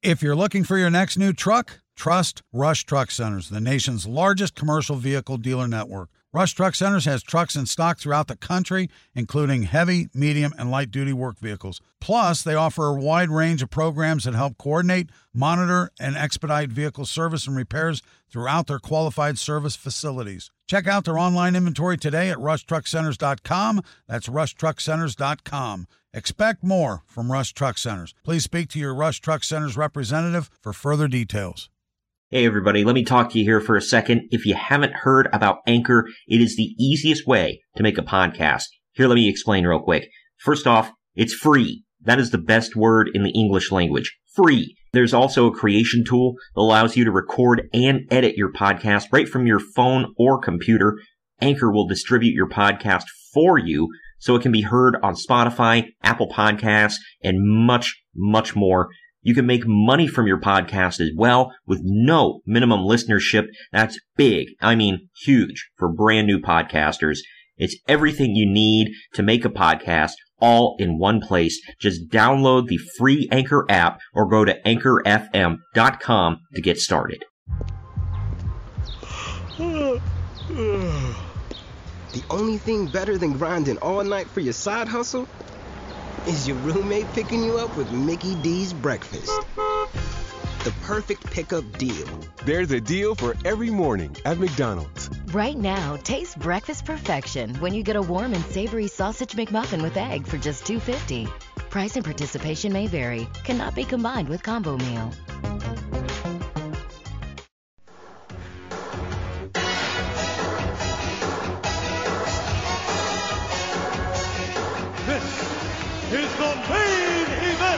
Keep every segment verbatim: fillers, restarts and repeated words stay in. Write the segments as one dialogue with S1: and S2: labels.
S1: If you're looking for your next new truck, trust Rush Truck Centers, the nation's largest commercial vehicle dealer network. Rush Truck Centers has trucks in stock throughout the country, including heavy, medium, and light-duty work vehicles. Plus, they offer a wide range of programs that help coordinate, monitor, and expedite vehicle service and repairs throughout their qualified service facilities. Check out their online inventory today at rush truck centers dot com. That's rush truck centers dot com. Expect more from Rush Truck Centers. Please speak to your Rush Truck Centers representative for further details.
S2: Hey everybody, let me talk to you here for a second. If you haven't heard about Anchor, it is the easiest way to make a podcast. Here, let me explain real quick. First off, it's free. That is the best word in the English language. Free. There's also a creation tool that allows you to record and edit your podcast right from your phone or computer. Anchor will distribute your podcast for you so it can be heard on Spotify, Apple Podcasts, and much, much more. You can make money from your podcast as well with no minimum listenership. That's big. I mean, huge for brand new podcasters. It's everything you need to make a podcast all in one place. Just download the free Anchor app or go to anchor f m dot com to get started.
S3: The only thing better than grinding all night for your side hustle is your roommate picking you up with Mickey D's breakfast. The perfect pickup deal.
S4: There's a deal for every morning at McDonald's.
S5: Right now, taste breakfast perfection when you get a warm and savory sausage McMuffin with egg for just two dollars and fifty cents. Price and participation may vary. Cannot be combined with combo meal.
S6: Is the main event.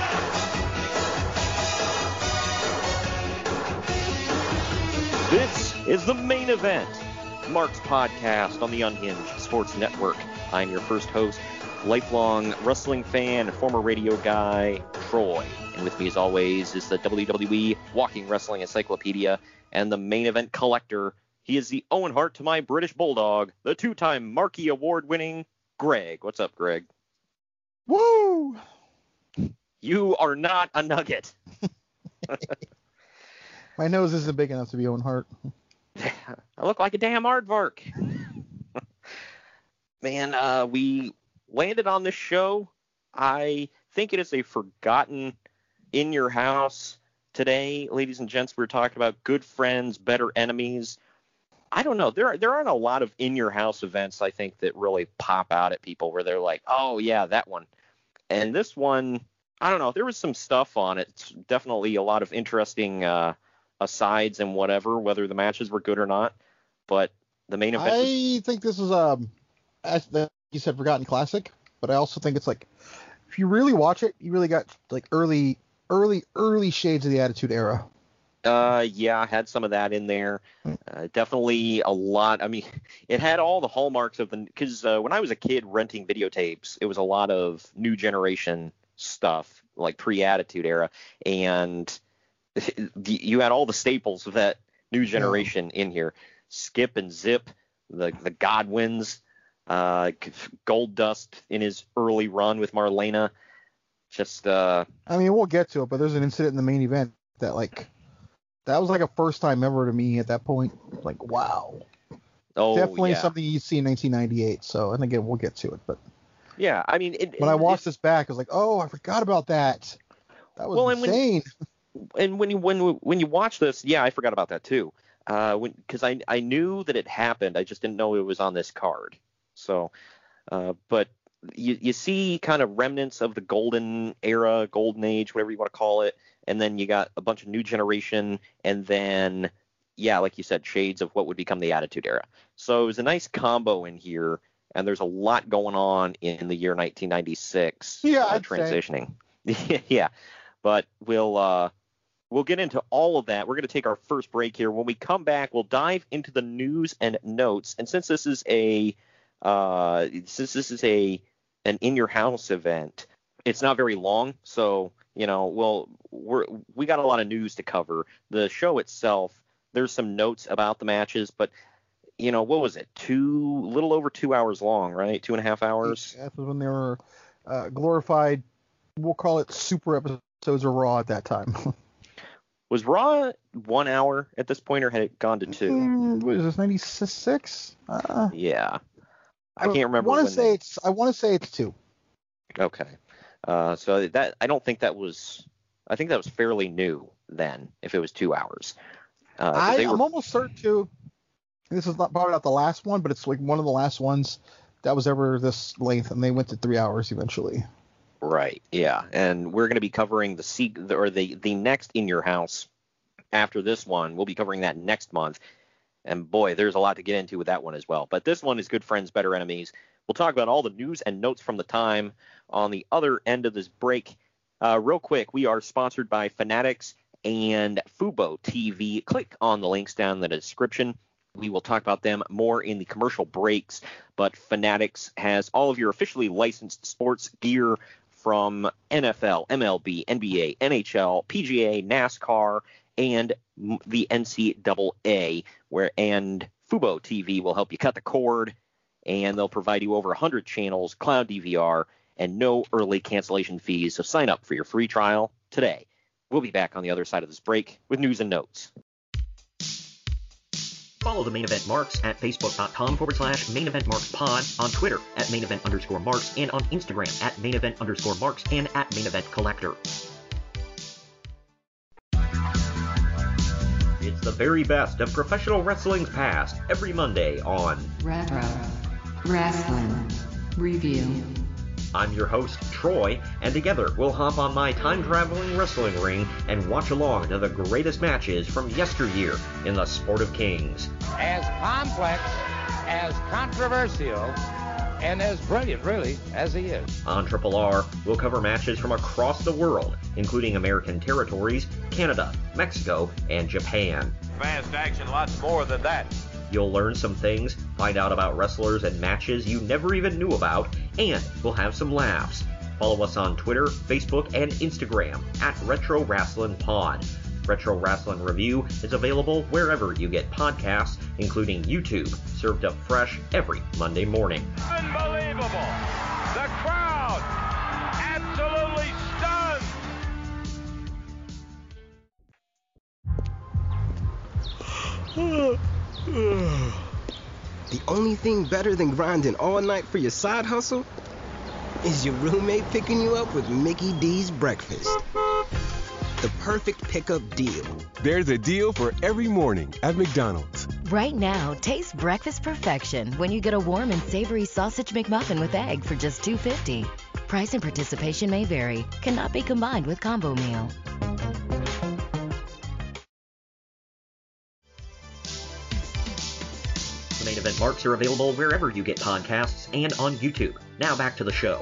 S6: This is the main event. Mark's podcast on the Unhinged Sports Network. I'm your first host, lifelong wrestling fan, former radio guy, Troy. And with me as always is the W W E Walking Wrestling Encyclopedia and the main event collector. He is the Owen Hart to my British Bulldog, the two-time Marquee Award-winning Greg. What's up, Greg?
S7: Woo!
S6: You are not a nugget.
S7: My nose isn't big enough to be Owen Hart.
S6: I look like a damn aardvark. Man, uh, we landed on this show. I think it is a forgotten in your house today, ladies and gents. We we're talking about good friends, better enemies. I don't know. There are, there aren't a lot of in your house events, I think, that really pop out at people where they're like, oh, yeah, that one. And this one, I don't know. There was some stuff on it. It's definitely a lot of interesting uh, asides and whatever, whether the matches were good or not. But the main event.
S7: I
S6: was...
S7: think this is, um, as you said, forgotten classic. But I also think it's like, if you really watch it, you really got like early, early, early shades of the Attitude Era.
S6: Uh, yeah, I had some of that in there. Uh, definitely a lot. I mean, it had all the hallmarks of the, because uh, when I was a kid renting videotapes, it was a lot of new generation stuff, like pre-Attitude Era. And the, you had all the staples of that new generation yeah. in here. Skip and Zip, the, the Godwins, uh, Gold Dust in his early run with Marlena. Just, uh,
S7: I mean, we'll get to it, but there's an incident in the main event that, like, that was like a first time ever to me at that point. Like, wow.
S6: Oh,
S7: Definitely
S6: yeah.
S7: something you'd see in nineteen ninety-eight. So, and again, we'll get to it. But
S6: yeah, I mean, it,
S7: when
S6: it,
S7: I watched
S6: it,
S7: this back, I was like, oh, I forgot about that. That was well, insane.
S6: And when, and when you when when you watch this, yeah, I forgot about that too. Uh, when because I I knew that it happened, I just didn't know it was on this card. So, uh, but you you see kind of remnants of the golden era, golden age, whatever you want to call it. And then you got a bunch of new generation, and then, yeah, like you said, shades of what would become the Attitude Era. So it was a nice combo in here, and there's a lot going on in the year nineteen ninety-six.
S7: Yeah,
S6: uh,
S7: I'd
S6: transitioning. Yeah, but we'll uh, we'll get into all of that. We're going to take our first break here. When we come back, we'll dive into the news and notes. And since this is a uh, since this is a an in your house event, it's not very long, so. You know, well, we're, we got a lot of news to cover. The show itself, there's some notes about the matches, but, you know, what was it? Two, little over two hours long, right? Two and a half hours?
S7: That was when they were uh, glorified, we'll call it super episodes of Raw at that time.
S6: Was Raw one hour at this point, or had it gone to two?
S7: Mm, what is this, ninety-six? Uh,
S6: yeah. I can't remember.
S7: I want
S6: when
S7: to say
S6: they...
S7: it's. I want to say it's two.
S6: Okay. Uh, so that I don't think that was. I think that was fairly new then. If it was two hours. Uh,
S7: I,
S6: were...
S7: I'm almost certain too. This is not probably not the last one, but it's like one of the last ones that was ever this length, and they went to three hours eventually.
S6: Right. Yeah. And we're going to be covering the se- or the the next In Your House after this one. We'll be covering that next month. And boy, there's a lot to get into with that one as well. But this one is Good Friends, Better Enemies. We'll talk about all the news and notes from the time on the other end of this break. Uh, real quick, we are sponsored by Fanatics and Fubo T V. Click on the links down in the description. We will talk about them more in the commercial breaks. But Fanatics has all of your officially licensed sports gear from N F L, M L B, N B A, N H L, P G A, NASCAR, and the N C double A, where and Fubo T V will help you cut the cord, and they'll provide you over one hundred channels, cloud D V R, and no early cancellation fees. So sign up for your free trial today. We'll be back on the other side of this break with news and notes.
S2: Follow the Main Event Marks at facebook.com forward slash main event marks pod, on Twitter at main event underscore marks, and on Instagram at main event underscore marks and at main event collector. It's the very best of professional wrestling's past every Monday on
S8: Retro Wrestling Review.
S2: I'm your host, Troy, and together we'll hop on my time-traveling wrestling ring and watch along to the greatest matches from yesteryear in the Sport of Kings.
S9: As complex, as controversial, and as brilliant, really, as he is.
S2: On Triple R, we'll cover matches from across the world, including American territories, Canada, Mexico, and Japan.
S9: Fast action, lots more than that.
S2: You'll learn some things, find out about wrestlers and matches you never even knew about, and we'll have some laughs. Follow us on Twitter, Facebook, and Instagram at Retro Wrestling Pod. Retro Wrestling Review is available wherever you get podcasts, including YouTube, served up fresh every Monday morning.
S9: Unbelievable! The crowd absolutely stunned!
S3: The only thing better than grinding all night for your side hustle is your roommate picking you up with Mickey D's breakfast. The perfect pickup deal.
S4: There's a deal for every morning at McDonald's.
S5: Right now, taste breakfast perfection when you get a warm and savory sausage McMuffin with egg for just two dollars and fifty cents. Price and participation may vary. Cannot be combined with combo meal.
S2: Main Event Marks are available wherever you get podcasts and on YouTube. Now back to the show.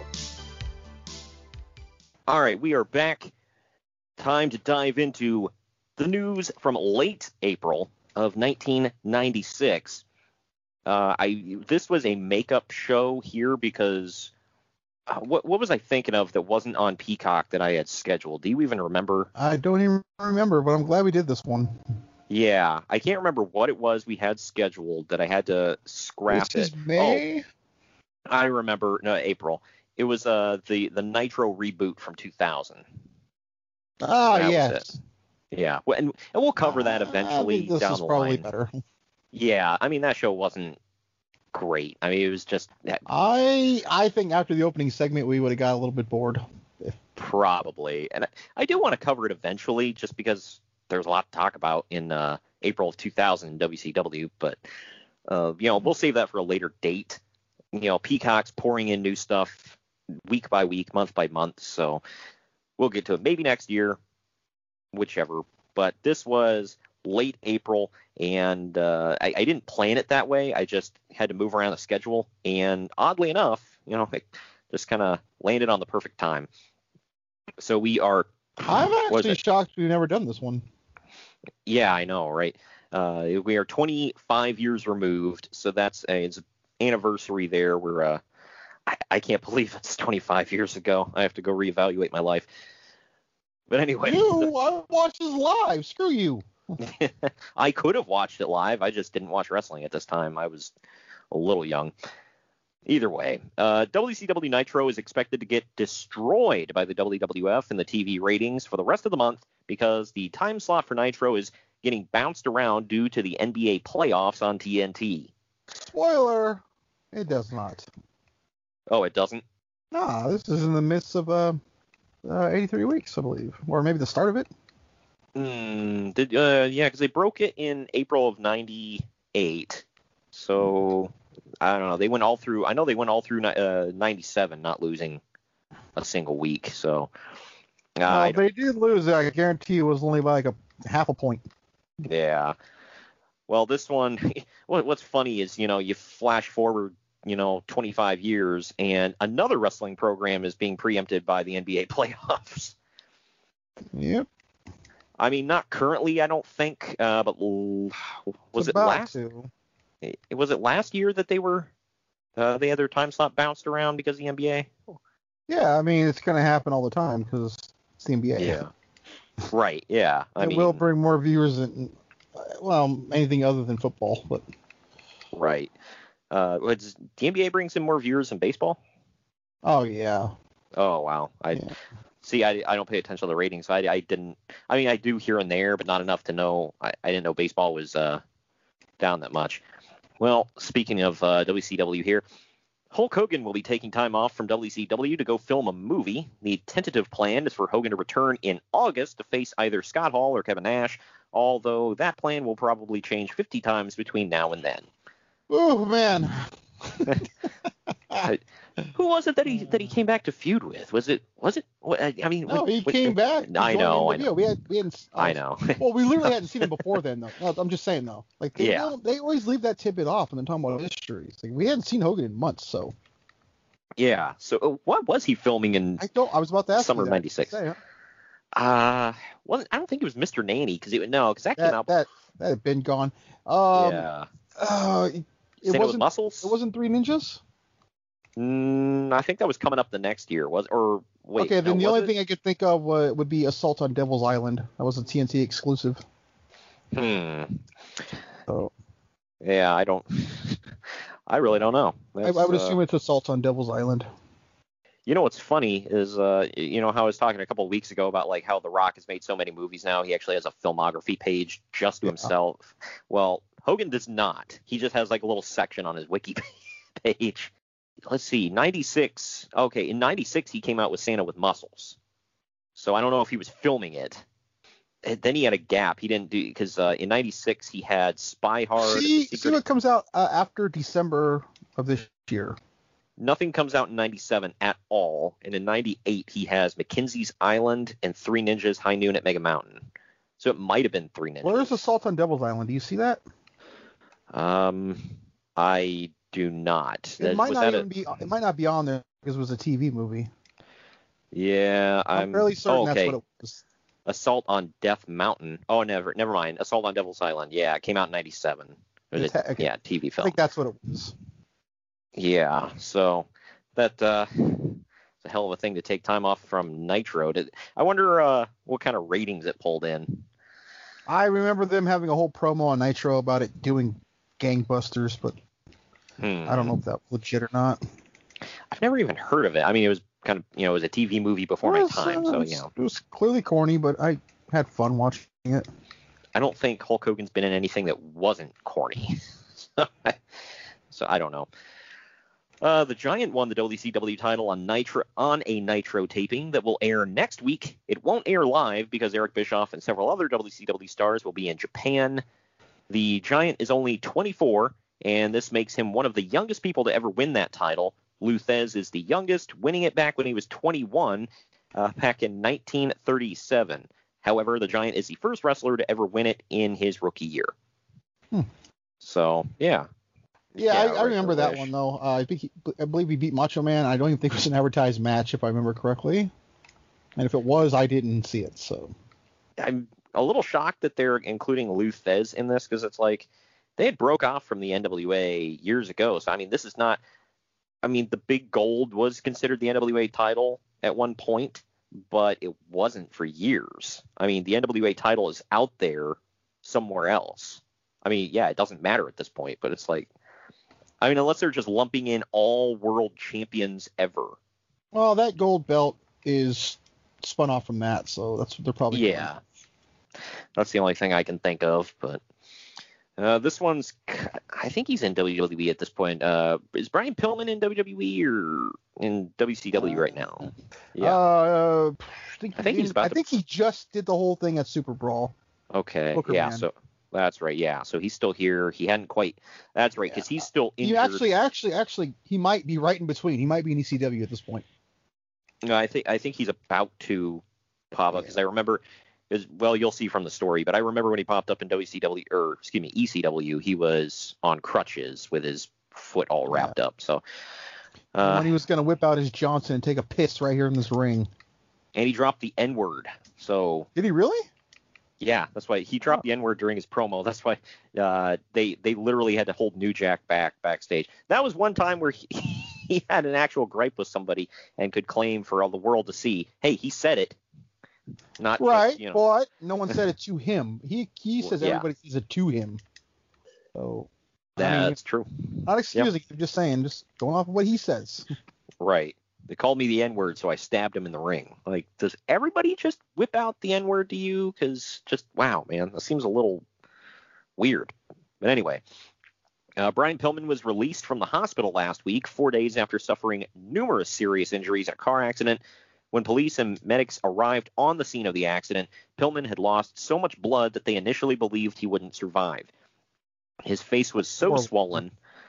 S6: All right, we are back. Time to dive into the news from late April of nineteen ninety-six. Uh, I this was a makeup show here because uh, what what was I thinking of that wasn't on Peacock that I had scheduled? Do you even remember?
S7: I don't even remember, but I'm glad we did this one.
S6: Yeah, I can't remember what it was we had scheduled that I had to scrap
S7: this
S6: it.
S7: Is May?
S6: Oh, I remember. No, April. It was uh the the Nitro reboot from two thousand.
S7: Ah,
S6: that
S7: yes.
S6: Yeah, well, and and we'll cover that eventually
S7: I think this
S6: down
S7: is
S6: the
S7: probably
S6: line.
S7: Better.
S6: Yeah, I mean that show wasn't great. I mean it was just
S7: I I think after the opening segment we would have got a little bit bored.
S6: Probably, and I, I do want to cover it eventually, just because there's a lot to talk about in uh, April of two thousand in W C W. But uh, you know, we'll save that for a later date. You know, Peacock's pouring in new stuff week by week, month by month, so we'll get to it maybe next year, whichever. But this was late April, and uh, I, I didn't plan it that way. I just had to move around the schedule, and oddly enough, you know, it just kind of landed on the perfect time. So we are.
S7: I'm actually shocked we've never done this one.
S6: Yeah, I know, right? Uh, we are twenty-five years removed, so that's a, it's an anniversary there. We're uh, I, I can't believe it's twenty-five years ago. I have to go reevaluate my life. But anyway,
S7: you, I watched this live. Screw you.
S6: I could have watched it live. I just didn't watch wrestling at this time. I was a little young. Either way, uh, W C W Nitro is expected to get destroyed by the W W F in the T V ratings for the rest of the month because the time slot for Nitro is getting bounced around due to the N B A playoffs on T N T.
S7: Spoiler, it does not.
S6: Oh, it doesn't?
S7: Nah, this is in the midst of uh, uh, eighty-three weeks, I believe. Or maybe the start of it.
S6: Hmm, did, uh, yeah, because they broke it in April of ninety-eight. So, I don't know. They went all through, I know they went all through uh, ninety-seven, not losing a single week. So, uh,
S7: well, they did lose. I guarantee it was only by like a half a point.
S6: Yeah. Well, this one, what, what's funny is, you know, you flash forward, you know, twenty-five years, and another wrestling program is being preempted by the N B A playoffs.
S7: Yep.
S6: I mean, not currently, I don't think, uh, but l- was it last?
S7: To.
S6: Was it last year that they were, uh, they had their time slot bounced around because of the N B A?
S7: Yeah, I mean, it's going to happen all the time because it's the N B A.
S6: Yeah. Right. Yeah. I
S7: it
S6: mean,
S7: will bring more viewers than, well, anything other than football, but.
S6: Right. Uh, does the N B A brings in more viewers than baseball?
S7: Oh yeah.
S6: Oh wow. I
S7: yeah.
S6: see. I, I don't pay attention to the ratings. So I I didn't. I mean, I do here and there, but not enough to know. I, I didn't know baseball was uh down that much. Well, speaking of uh, W C W here, Hulk Hogan will be taking time off from W C W to go film a movie. The tentative plan is for Hogan to return in August to face either Scott Hall or Kevin Nash, although that plan will probably change fifty times between now and then.
S7: Oh man.
S6: Who was it that he that he came back to feud with? Was it was it? I mean,
S7: no,
S6: what,
S7: he
S6: what,
S7: came
S6: what,
S7: back.
S6: I know, I know.
S7: We had we hadn't. Uh,
S6: I know.
S7: Well, we literally hadn't seen him before then, though. No, I'm just saying though. Like they,
S6: yeah.
S7: they always leave that tidbit off when they're talking about history. It's like we hadn't seen Hogan in months, so.
S6: Yeah. So uh, what was he filming in?
S7: I don't. I was about to ask.
S6: Summer of ninety-six.
S7: Say, huh?
S6: Uh, wasn't I don't think it was Mister Nanny because it no because that,
S7: that
S6: came out.
S7: That that had been gone. Um,
S6: yeah.
S7: Uh, it, it
S6: Same
S7: wasn't
S6: with Muscles.
S7: It wasn't Three Ninjas.
S6: Mm, I think that was coming up the next year. Was or wait.
S7: Okay, then
S6: no,
S7: the only
S6: it?
S7: thing I could think of uh, would be Assault on Devil's Island. That was a T N T exclusive.
S6: Hmm.
S7: Oh.
S6: Yeah, I don't. I really don't know.
S7: I, I would assume uh, it's Assault on Devil's Island.
S6: You know what's funny is, uh, you know how I was talking a couple of weeks ago about like how The Rock has made so many movies now. He actually has a filmography page just to yeah. himself. Well, Hogan does not. He just has like a little section on his wiki page. Let's see, ninety-six. Okay, in ninety-six he came out with Santa with Muscles. So I don't know if he was filming it. And then he had a gap. He didn't do because uh, in ninety-six he had Spy Hard.
S7: See, see what comes out uh, after December of this year.
S6: Nothing comes out in ninety-seven at all. And in ninety-eight, he has Mackenzie's Island and Three Ninjas High Noon at Mega Mountain. So it might have been Three Ninjas.
S7: Where's Assault on Devil's Island? Do you see that?
S6: Um, I do not.
S7: It
S6: that,
S7: might not even
S6: a...
S7: be. It might not be on there because it was a T V movie.
S6: Yeah, I'm,
S7: I'm fairly certain
S6: oh, okay.
S7: that's what it was.
S6: Assault on Death Mountain. Oh, never, never mind. Assault on Devil's Island. Yeah, it came out in ninety-seven. It was a, okay. Yeah, T V film.
S7: I think that's what it was.
S6: Yeah, so that uh, it's a hell of a thing to take time off from Nitro. Did, I wonder uh, what kind of ratings it pulled in.
S7: I remember them having a whole promo on Nitro about it doing gangbusters, but
S6: hmm.
S7: I don't know if that was legit or not.
S6: I've never even heard of it. I mean, it was kind of, you know, it was a T V movie before
S7: was,
S6: my time,
S7: uh,
S6: so, you know.
S7: It was clearly corny, but I had fun watching it.
S6: I don't think Hulk Hogan's been in anything that wasn't corny. so, I, so I don't know. Uh, the Giant won the W C W title on Nitro on a Nitro taping that will air next week. It won't air live because Eric Bischoff and several other W C W stars will be in Japan. The Giant is only twenty-four, and this makes him one of the youngest people to ever win that title. Lou Thesz is the youngest, winning it back when he was twenty-one, uh, back in nineteen thirty-seven. However, the Giant is the first wrestler to ever win it in his rookie year.
S7: Hmm.
S6: So, yeah.
S7: Yeah, I, I remember that one, though. Uh, I, think he, I believe he beat Macho Man. I don't even think it was an advertised match, if I remember correctly. And if it was, I didn't see it. So
S6: I'm a little shocked that they're including Lou Thesz in this because it's like they had broke off from the N W A years ago. So, I mean, this is not – I mean, the Big Gold was considered the N W A title at one point, but it wasn't for years. I mean, the N W A title is out there somewhere else. I mean, yeah, it doesn't matter at this point, but it's like – I mean, unless they're just lumping in all world champions ever.
S7: Well, that gold belt is spun off from that, so that's what they're probably
S6: Yeah. That's the only thing I can think of. But uh, this one's, I think he's in W W E at this point. Uh, is Brian Pillman in W W E or in W C W right now?
S7: Yeah. Uh, I think,
S6: I think he's about
S7: I
S6: to...
S7: think he just did the whole thing at Super Brawl.
S6: Okay.
S7: Booker
S6: yeah.
S7: Man.
S6: So that's right. Yeah. So he's still here. He hadn't quite. That's right. Because
S7: Yeah.
S6: he's still injured.
S7: He actually, actually, actually, he might be right in between. He might be in E C W at this point.
S6: No, I think I think he's about to pop up because yeah. I remember. Is, well, you'll see from the story, but I remember when he popped up in W C W or excuse me E C W, he was on crutches with his foot all wrapped yeah. up. So
S7: uh, when he was going to whip out his Johnson and take a piss right here in this ring,
S6: and he dropped the N word. So
S7: did he really?
S6: Yeah, that's why he dropped oh. the N word during his promo. That's why uh, they they literally had to hold New Jack back backstage. That was one time where he, he had an actual gripe with somebody and could claim for all the world to see, hey, he said it. Not
S7: right,
S6: just, you know.
S7: But no one said it to him. He he says
S6: well, yeah.
S7: everybody says it to him. So
S6: that's
S7: I mean,
S6: true.
S7: Not excusing. Yep. I'm just saying, just going off of what he says.
S6: Right. They called me the N word, so I stabbed him in the ring. Like, does everybody just whip out the N word to you? Because just wow, man, that seems a little weird. But anyway. Uh, Brian Pillman was released from the hospital last week, four days after suffering numerous serious injuries in a car accident. When police and medics arrived on the scene of the accident, Pillman had lost so much blood that they initially believed he wouldn't survive. His face was so
S7: Whoa.
S6: swollen.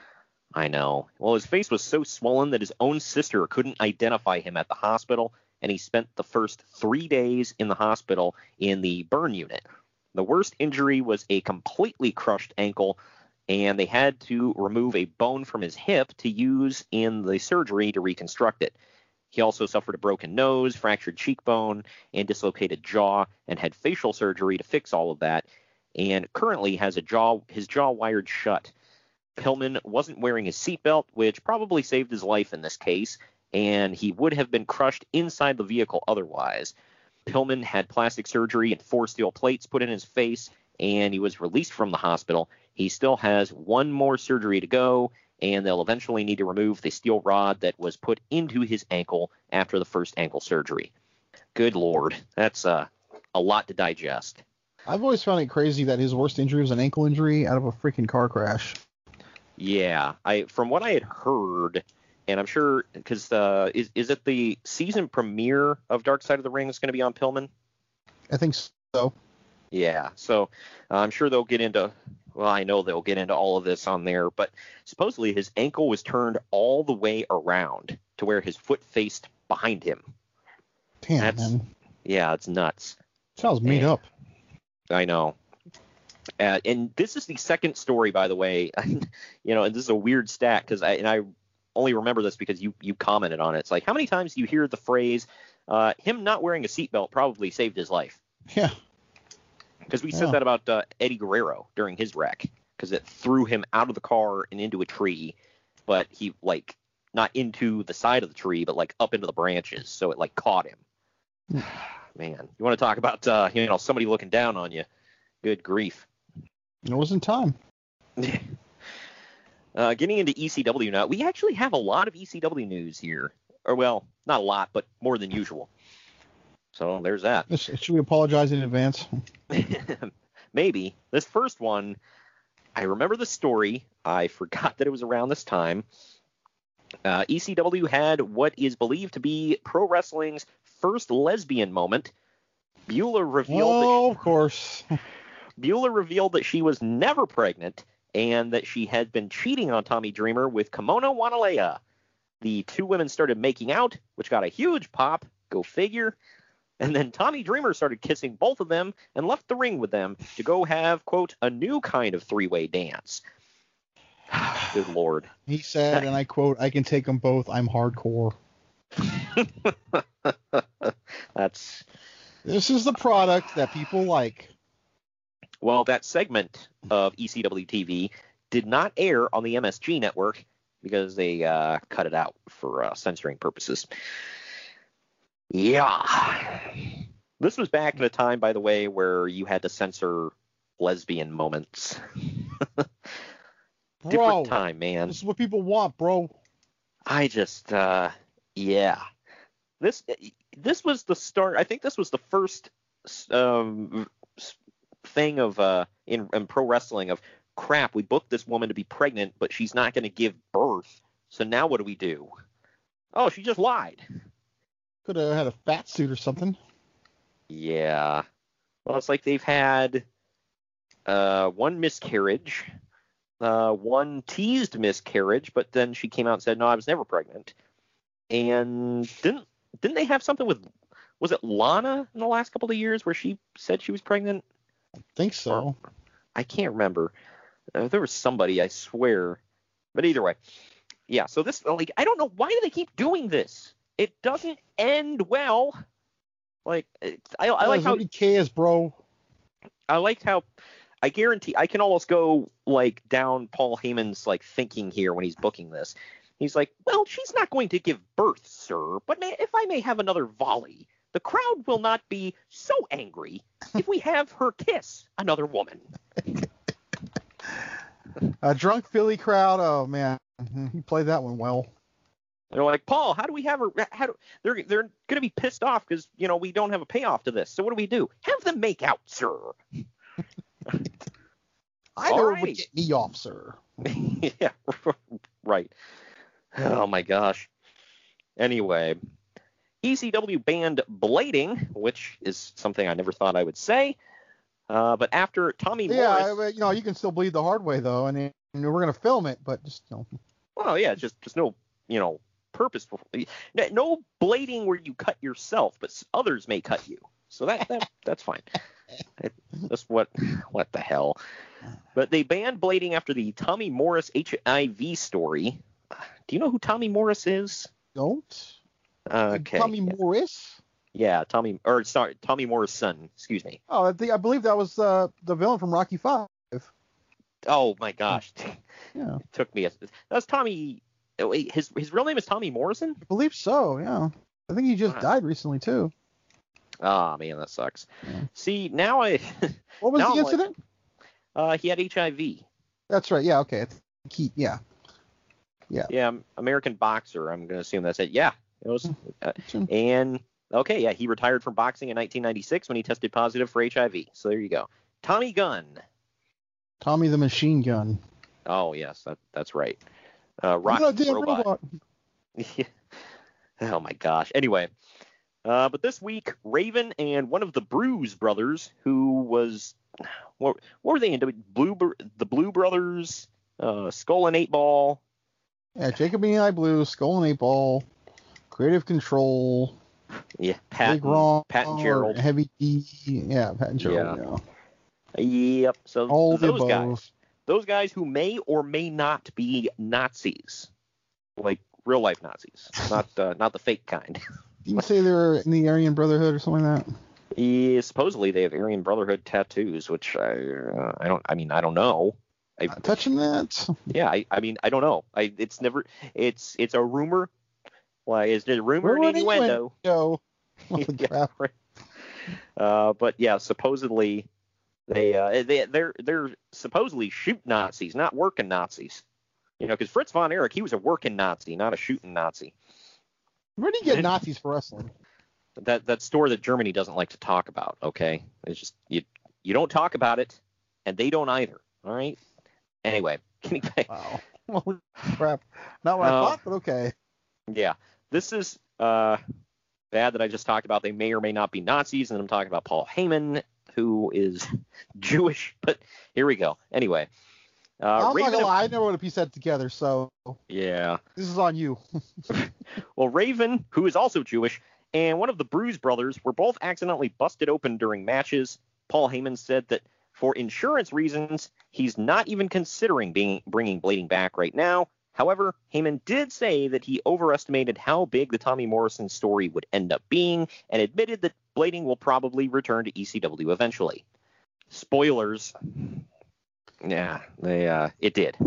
S6: I know. Well, his face was so swollen that his own sister couldn't identify him at the hospital, and he spent the first three days in the hospital in the burn unit. The worst injury was a completely crushed ankle, and they had to remove a bone from his hip to use in the surgery to reconstruct it. He also suffered a broken nose, fractured cheekbone, and dislocated jaw, and had facial surgery to fix all of that, and currently has a jaw his jaw wired shut. Pillman wasn't wearing his seatbelt, which probably saved his life in this case, and he would have been crushed inside the vehicle otherwise. Pillman had plastic surgery and four steel plates put in his face, and he was released from the hospital. He still has one more surgery to go, and they'll eventually need to remove the steel rod that was put into his ankle after the first ankle surgery. Good Lord, that's uh, a lot to digest.
S7: I've always found it crazy that his worst injury was an ankle injury out of a freaking car crash.
S6: Yeah, I from what I had heard, and I'm sure, because uh, is, is it the season premiere of Dark Side of the Ring is going to be on Pillman?
S7: I think so.
S6: Yeah, so uh, I'm sure they'll get into... Well, I know they'll get into all of this on there, but supposedly his ankle was turned all the way around to where his foot faced behind him.
S7: Damn,
S6: That's,
S7: man.
S6: Yeah, it's nuts.
S7: Sounds made
S6: and,
S7: up.
S6: I know. Uh, and this is the second story, by the way. You know, and this is a weird stat because I and I only remember this because you you commented on it. It's like, how many times do you hear the phrase, uh, him not wearing a seatbelt probably saved his life?
S7: Yeah.
S6: Because we
S7: yeah.
S6: said that about uh, Eddie Guerrero during his wreck, because it threw him out of the car and into a tree, but he, like, not into the side of the tree, but, like, up into the branches, so it, like, caught him. Man, you want to talk about, uh, you know, somebody looking down on you. Good grief.
S7: It wasn't time.
S6: uh, getting into E C W now, we actually have a lot of E C W news here. Or, well, not a lot, but more than usual. So there's that.
S7: Should we apologize in advance?
S6: Maybe. This first one, I remember the story. I forgot that it was around this time. Uh, E C W had what is believed to be pro wrestling's first lesbian moment. Beulah revealed
S7: oh,
S6: that she,
S7: of course.
S6: Beulah revealed that she was never pregnant and that she had been cheating on Tommy Dreamer with Kimono Wanalea. The two women started making out, which got a huge pop. Go figure. And then Tommy Dreamer started kissing both of them and left the ring with them to go have, quote, a new kind of three-way dance. Good Lord.
S7: He said, and I quote, I can take them both. I'm hardcore.
S6: That's.
S7: This is the product that people like.
S6: Well, that segment of E C W T V did not air on the M S G network because they uh, cut it out for uh, censoring purposes. Yeah. This was back in a time, by the way, where you had to censor lesbian moments. Different
S7: bro,
S6: time, man.
S7: This is what people want, bro.
S6: I just, uh, yeah. This this was the start. I think this was the first um, thing of uh in, in pro wrestling of crap. We booked this woman to be pregnant, but she's not going to give birth. So now what do we do? Oh, she just lied.
S7: Could have had a fat suit or something.
S6: Yeah. Well, it's like they've had uh, one miscarriage, uh, one teased miscarriage, but then she came out and said, no, I was never pregnant. And didn't didn't they have something with, was it Lana in the last couple of years where she said she was pregnant?
S7: I think so.
S6: Or, I can't remember. Uh, there was somebody, I swear. But either way. Yeah, so this, like, I don't know, why do they keep doing this? It doesn't end well. Like, it's, I, I like how...
S7: Nobody cares, bro.
S6: I liked how... I guarantee... I can almost go, like, down Paul Heyman's, like, thinking here when he's booking this. He's like, well, she's not going to give birth, sir, but may, if I may have another volley, the crowd will not be so angry if we have her kiss another woman.
S7: A drunk Philly crowd, oh, man. He played that one well.
S6: They're like, Paul, how do we have her? How do, they're they're going to be pissed off because, you know, we don't have a payoff to this. So what do we do? Have them make out, sir.
S7: I know it would get me off, sir.
S6: Yeah, right. Oh, my gosh. Anyway, E C W banned blading, which is something I never thought I would say. Uh, but after Tommy
S7: yeah,
S6: Morris...
S7: you know, you can still bleed the hard way, though. And, and we're going to film it, but just, you know.
S6: Well, yeah, just, just no, you know, purposeful. No blading where you cut yourself, but others may cut you. So that, that that's fine. That's what, what the hell. But they banned blading after the Tommy Morris H I V story. Do you know who Tommy Morris is?
S7: Don't.
S6: Okay.
S7: Tommy
S6: yeah.
S7: Morris?
S6: Yeah, Tommy, or sorry, Tommy Morris' son. Excuse me.
S7: Oh, I, think, I believe that was uh, the villain from Rocky Five.
S6: Oh my gosh.
S7: Yeah.
S6: It took me. A, that's Tommy. Wait, his his real name is Tommy Morrison?
S7: I believe so. Yeah. I think he just
S6: Wow.
S7: died recently too.
S6: Oh man, that sucks.
S7: Yeah.
S6: See, now I.
S7: What was
S6: now
S7: the
S6: I'm
S7: incident?
S6: Like, uh, he had H I V.
S7: That's right. Yeah. Okay. It's, he, yeah. Yeah.
S6: Yeah, American boxer. I'm gonna assume that's it. Yeah, it was. Uh, and okay, yeah, he retired from boxing in nineteen ninety-six when he tested positive for H I V. So there you go. Tommy Gunn.
S7: Tommy the Machine Gun.
S6: Oh yes, that that's right. Uh, Rocky
S7: no, damn
S6: Robot.
S7: robot.
S6: Oh my gosh. Anyway, uh, but this week, Raven and one of the Bruise brothers, who was what, what were they in? Blue, the Blue Brothers, uh, Skull and Eight Ball.
S7: Yeah, Jacob and I Blue, Skull and Eight Ball, Creative Control.
S6: Yeah, Pat,
S7: Big Ron,
S6: Pat and Gerald.
S7: Heavy D. Yeah, Pat and Gerald.
S6: Yeah.
S7: Yeah.
S6: Yep. So
S7: All
S6: those
S7: the
S6: guys, those guys who may or may not be Nazis, like real life Nazis, not uh, not the fake kind.
S7: You say they're in the Aryan Brotherhood or something like that?
S6: Yeah, supposedly they have Aryan Brotherhood tattoos, which I uh, I don't. I mean, I don't know. I,
S7: Not touching that.
S6: Yeah, I, I mean, I don't know. I it's never. It's it's a rumor. Why is it a rumor
S7: Rumor
S6: and innuendo?
S7: innuendo. Oh,
S6: Yeah,
S7: crap.
S6: right. Uh, but yeah, supposedly they uh, they they're they're supposedly shoot Nazis, not working Nazis. You know, because Fritz von Erich, he was a working Nazi, not a shooting Nazi.
S7: Where do you get Nazis for wrestling?
S6: That that store that Germany doesn't like to talk about. Okay, it's just you you don't talk about it, and they don't either. All right. Anyway, getting back.
S7: Wow. Holy crap. Not what I
S6: Uh,
S7: thought, but okay.
S6: Yeah, this is uh, bad that I just talked about. They may or may not be Nazis, and I'm talking about Paul Heyman, who is Jewish. But here we go. Anyway, uh,
S7: I'm
S6: Raven,
S7: not gonna lie, I never would have pieced that together, so
S6: yeah.
S7: this is on you.
S6: Well, Raven, who is also Jewish, and one of the Bruise brothers were both accidentally busted open during matches. Paul Heyman said that for insurance reasons, he's not even considering being bringing blading back right now. However, Heyman did say that he overestimated how big the Tommy Morrison story would end up being and admitted that blading will probably return to E C W eventually. Spoilers. Yeah, they uh, it did.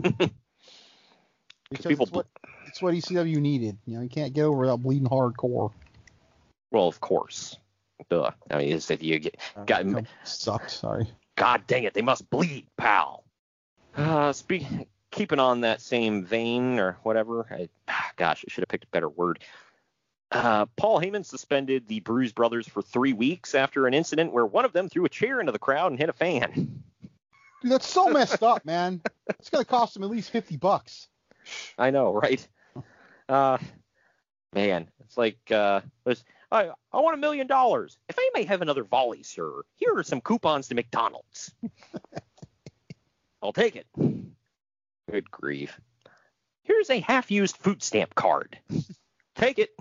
S7: Because
S6: people
S7: it's what, it's what E C W needed. You know, you can't get over without bleeding hardcore.
S6: Well, of course. Duh. I mean, it's if you get got
S7: Uh, sucked. Sorry.
S6: God dang it, they must bleed, pal. Uh, speak, keeping on that same vein or whatever. I, gosh, I should have picked a better word. Uh, Paul Heyman suspended the Bruise Brothers for three weeks after an incident where one of them threw a chair into the crowd and hit a fan.
S7: Dude, that's so messed up, man. It's going to cost him at least fifty bucks.
S6: I know, right? Uh, man, it's like, uh, there's, I, I want a million dollars. If I may have another volley, sir, here are some coupons to McDonald's. I'll take it. Good grief. Here's a half-used food stamp card. Take it.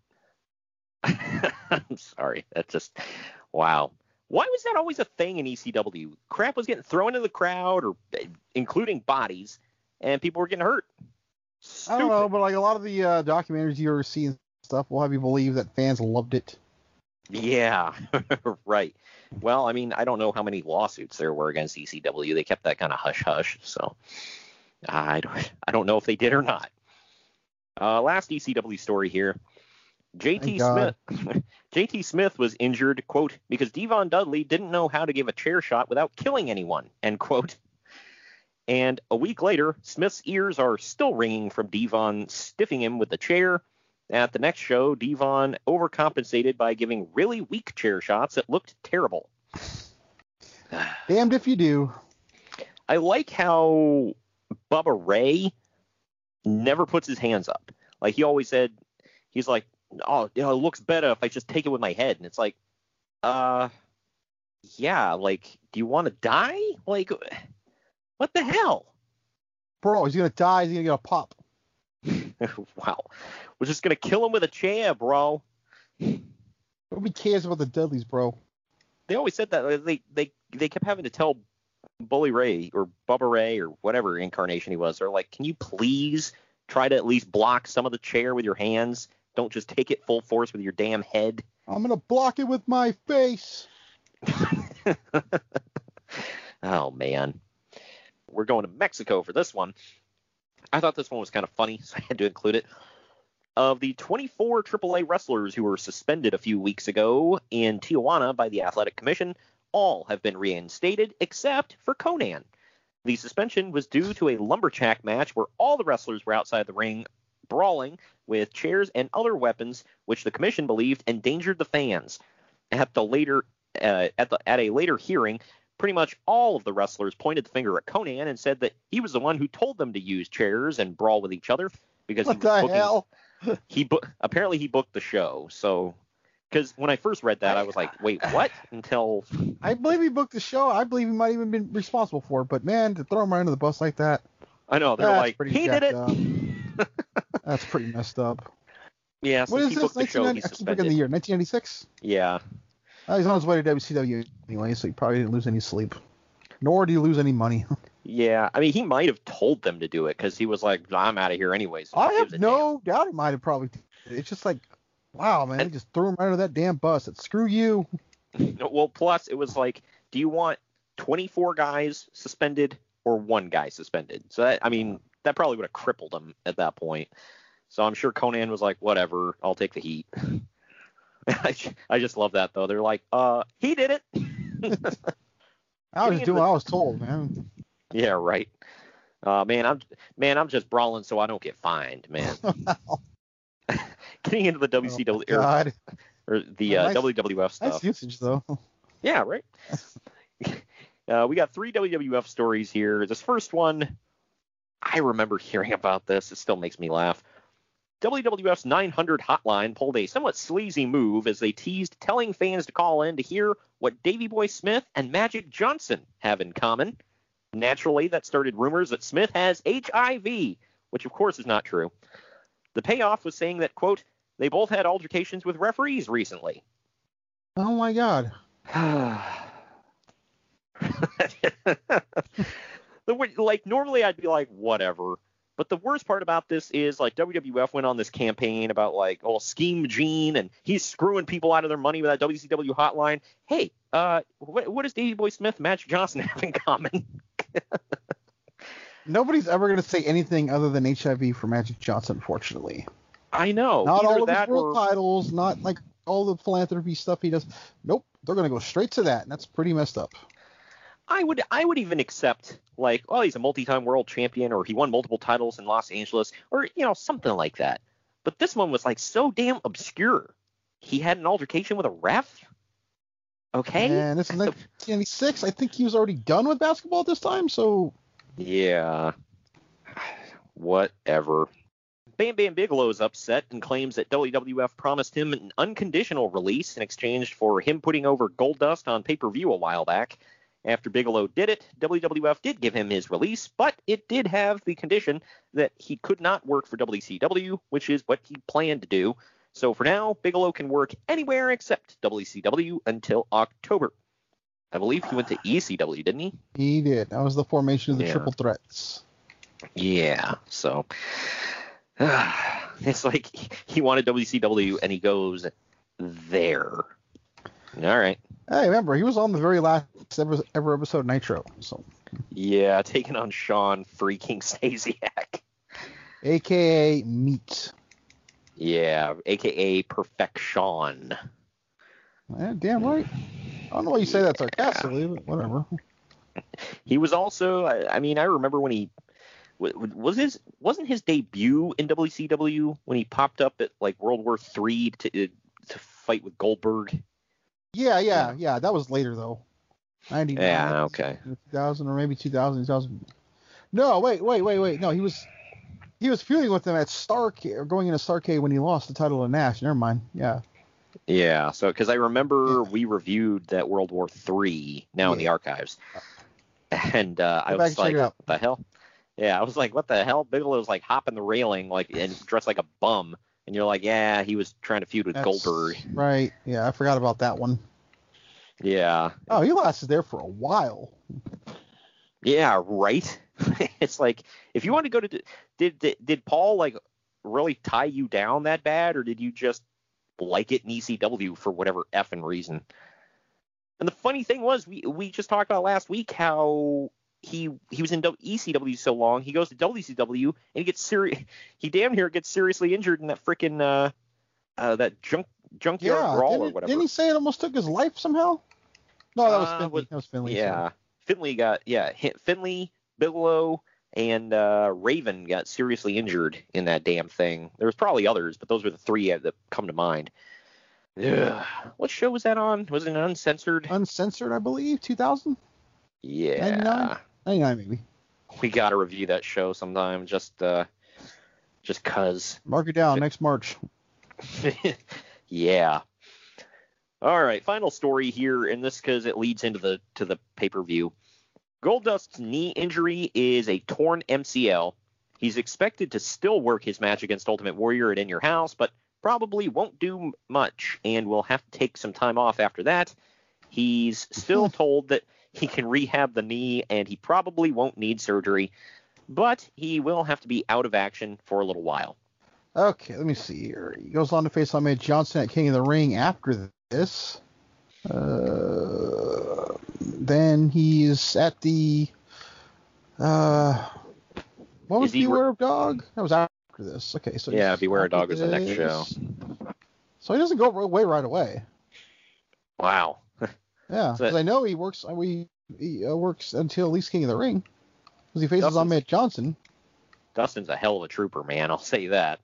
S6: I'm sorry. That's just, wow. Why was that always a thing in E C W? Crap was getting thrown into the crowd, or including bodies, and people were getting hurt. Stupid.
S7: I don't know, but like a lot of the uh, documentaries you ever see and stuff will have you believe that fans loved it.
S6: Yeah, right. Well, I mean, I don't know how many lawsuits there were against E C W. They kept that kind of hush-hush, so I don't, I don't know if they did or not. Uh, last E C W story here. J T Smith J T Smith was injured, quote, because Devon Dudley didn't know how to give a chair shot without killing anyone, end quote. And a week later, Smith's ears are still ringing from Devon stiffing him with the chair. At the next show, Devon overcompensated by giving really weak chair shots that looked terrible.
S7: Damned if you do.
S6: I like how Bubba Ray never puts his hands up. Like, he always said, he's like, oh, you know, it looks better if I just take it with my head. And it's like, uh, yeah, like, do you want to die? Like, what the hell?
S7: Bro, he's going to die. He's going to get a pop.
S6: Wow. We're just going to kill him with a chair, bro.
S7: Nobody cares about the Dudleys, bro.
S6: They always said that. They, they, they kept having to tell Bully Ray or Bubba Ray or whatever incarnation he was. They're like, can you please try to at least block some of the chair with your hands? Don't just take it full force with your damn head.
S7: I'm going to block it with my face.
S6: Oh, man. We're going to Mexico for this one. I thought this one was kind of funny, so I had to include it. Of the twenty-four triple A wrestlers who were suspended a few weeks ago in Tijuana by the Athletic Commission, all have been reinstated except for Konnan. The suspension was due to a lumberjack match where all the wrestlers were outside the ring brawling with chairs and other weapons, which the commission believed endangered the fans. At the later uh, at the at a later hearing, pretty much all of the wrestlers pointed the finger at Konnan and said that he was the one who told them to use chairs and brawl with each other because
S7: what
S6: he was
S7: the
S6: booking,
S7: hell?
S6: he bu- apparently he booked the show. So, because when I first read that, I was like, wait, what? Until
S7: I believe he booked the show. I believe he might even been responsible for it. But man, to throw him right under the bus like that.
S6: I know they're
S7: That's
S6: like, he did it.
S7: That's pretty messed up.
S6: Yeah, so
S7: what is
S6: he
S7: this?
S6: booked the show.
S7: I
S6: He's
S7: keep
S6: suspended.
S7: forgetting the year. nineteen ninety-six.
S6: Yeah.
S7: Uh, he's on his way to W C W anyway, so he probably didn't lose any sleep. Nor did he lose any money.
S6: Yeah, I mean, he might have told them to do it because he was like, I'm out of here anyway. So
S7: I have no damn. doubt he might have probably. It's just like, wow, man,
S6: and,
S7: they just threw him right under that damn bus. It's screw you.
S6: Well, plus it was like, do you want twenty-four guys suspended or one guy suspended? So that, I mean, that probably would have crippled him at that point. So I'm sure Konnan was like, whatever, I'll take the heat. I, I just love that though. They're like, uh, he did it.
S7: I was just doing what I was told, man.
S6: Yeah, right. Uh, man, I'm man, I'm just brawling so I don't get fined, man. Getting into the W C W
S7: oh, God.
S6: or, or the uh,
S7: nice,
S6: W W F stuff.
S7: Nice usage though.
S6: Yeah, right. uh, we got three W W F stories here. This first one, I remember hearing about this. It still makes me laugh. W W F's nine hundred hotline pulled a somewhat sleazy move as they teased telling fans to call in to hear what Davey Boy Smith and Magic Johnson have in common. Naturally, that started rumors that Smith has H I V, which of course is not true. The payoff was saying that, quote, they both had altercations with referees recently.
S7: Oh, my God.
S6: the, like, normally I'd be like, whatever. But the worst part about this is, like, W W F went on this campaign about, like, oh, Scheme Gene, and he's screwing people out of their money with that W C W hotline. Hey, uh, what, what does Davey Boy Smith and Magic Johnson have in common?
S7: Nobody's ever going to say anything other than H I V for Magic Johnson, unfortunately.
S6: I know.
S7: Not
S6: Either
S7: all of
S6: that
S7: his world
S6: or...
S7: titles, not, like, all the philanthropy stuff he does. Nope, they're going to go straight to that, and that's pretty messed up.
S6: I would I would even accept, like, oh, he's a multi-time world champion, or he won multiple titles in Los Angeles, or, you know, something like that. But this one was like so damn obscure. He had an altercation with a ref? Okay.
S7: And this is nineteen ninety-six. I think he was already done with basketball at this time, so.
S6: Yeah. Whatever. Bam Bam Bigelow is upset and claims that W W F promised him an unconditional release in exchange for him putting over Goldust on pay-per-view a while back. After Bigelow did it, W W F did give him his release, but it did have the condition that he could not work for W C W, which is what he planned to do. So for now, Bigelow can work anywhere except W C W until October. I believe he went to E C W, didn't he?
S7: He did. That was the formation of the
S6: Yeah.
S7: Triple Threats.
S6: Yeah, so uh, it's like he wanted W C W and he goes there. All right.
S7: Hey, remember, he was on the very last ever, ever episode of Nitro. So.
S6: Yeah, taking on Sean freaking Stasiak.
S7: A K A Meat.
S6: Yeah, a k a. Perfection.
S7: Yeah, damn right. I don't know why you say that sarcastically, but whatever.
S6: He was also, I, I mean, I remember when he was his wasn't his debut in W C W when he popped up at like World War Three to to fight with Goldberg.
S7: Yeah, yeah, yeah. That was later though. ninety-nine.
S6: Yeah, okay.
S7: two thousand or maybe two thousand, two thousand. No, wait, wait, wait, wait. No, he was he was feuding with them at Starrcade, or going into Starrcade when he lost the title to Nash. Never mind. Yeah.
S6: Yeah, so because I remember we reviewed that World War Three now yeah. in the archives, and uh, I was like, what the hell? Yeah, I was like, what the hell? Bigelow's like hopping the railing like and dressed like a bum, and you're like, yeah, he was trying to feud with
S7: That's
S6: Goldberg.
S7: Right. Yeah, I forgot about that one.
S6: Yeah.
S7: Oh, he lasted there for a while.
S6: Yeah, right. It's like if you want to go to did, did did Paul like really tie you down that bad, or did you just like it in E C W for whatever effing reason? And the funny thing was, we we just talked about last week how he he was in E C W so long, he goes to W C W and he gets serious. He damn near gets seriously injured in that freaking uh, uh that junk junkyard
S7: yeah,
S6: brawl or whatever.
S7: Didn't he say it almost took his life somehow? No, that was
S6: uh,
S7: Finley.
S6: Was,
S7: that was Finley.
S6: Yeah, sorry. Finley got yeah Finley, Bigelow, and uh, Raven got seriously injured in that damn thing. There was probably others, but those were the three that come to mind. Ugh. What show was that on? Was it Uncensored?
S7: Uncensored, I believe, two thousand?
S6: Yeah.
S7: ninety-nine? ninety-nine, maybe.
S6: We got to review that show sometime, just uh, just cuz.
S7: Mark it down, next March.
S6: Yeah. All right, final story here, and this because it leads into the to the pay-per-view. Goldust's knee injury is a torn M C L. He's expected to still work his match against Ultimate Warrior at In Your House, but probably won't do much and will have to take some time off after that. He's still told that he can rehab the knee and he probably won't need surgery, but he will have to be out of action for a little while.
S7: Okay, let me see here. He goes on to face Ahmed Johnson at King of the Ring after this. Uh, then he's at the uh, what was Beware of Dog? That was after this. Okay, so
S6: yeah, Beware of Dog is the next show.
S7: So he doesn't go away right away.
S6: Wow.
S7: Yeah, because I know he works. We he uh, works until at least King of the Ring, because he faces
S6: Dustin's,
S7: Ahmed Johnson.
S6: Dustin's a hell of a trooper, man. I'll say that.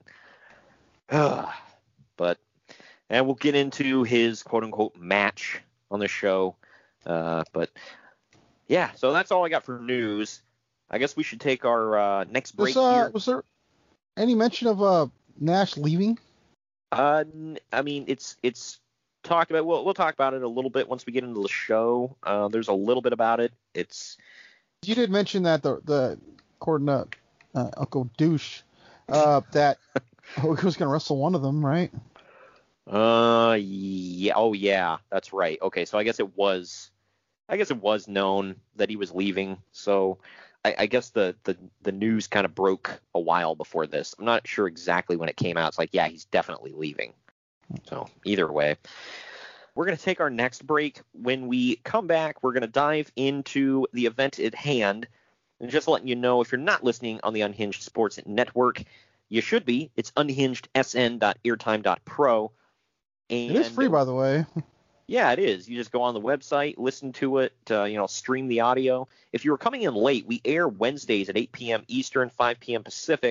S6: But and we'll get into his quote unquote match on the show. Uh, but yeah, so that's all I got for news. I guess we should take our uh, next break
S7: was, uh,
S6: here.
S7: Was there any mention of uh, Nash leaving?
S6: Uh, I mean, it's it's talked about. We'll we'll talk about it a little bit once we get into the show. Uh, there's a little bit about it. It's
S7: you did mention that the the according to uh, Uncle Douche uh, that he was going to wrestle one of them, right?
S6: Uh, yeah. Oh, yeah. That's right. Okay, so I guess it was, I guess it was known that he was leaving. So I, I guess the, the the news kind of broke a while before this. I'm not sure exactly when it came out. It's like, yeah, he's definitely leaving. So either way, we're going to take our next break. When we come back, we're going to dive into the event at hand. And just letting you know, if you're not listening on the Unhinged Sports Network, you should be. It's unhinged s n dot airtime dot pro. And
S7: it is free, by the way.
S6: Yeah, it is. You just go on the website, listen to it, uh, you know, stream the audio. If you were coming in late, we air Wednesdays at eight p.m. Eastern, five p.m. Pacific.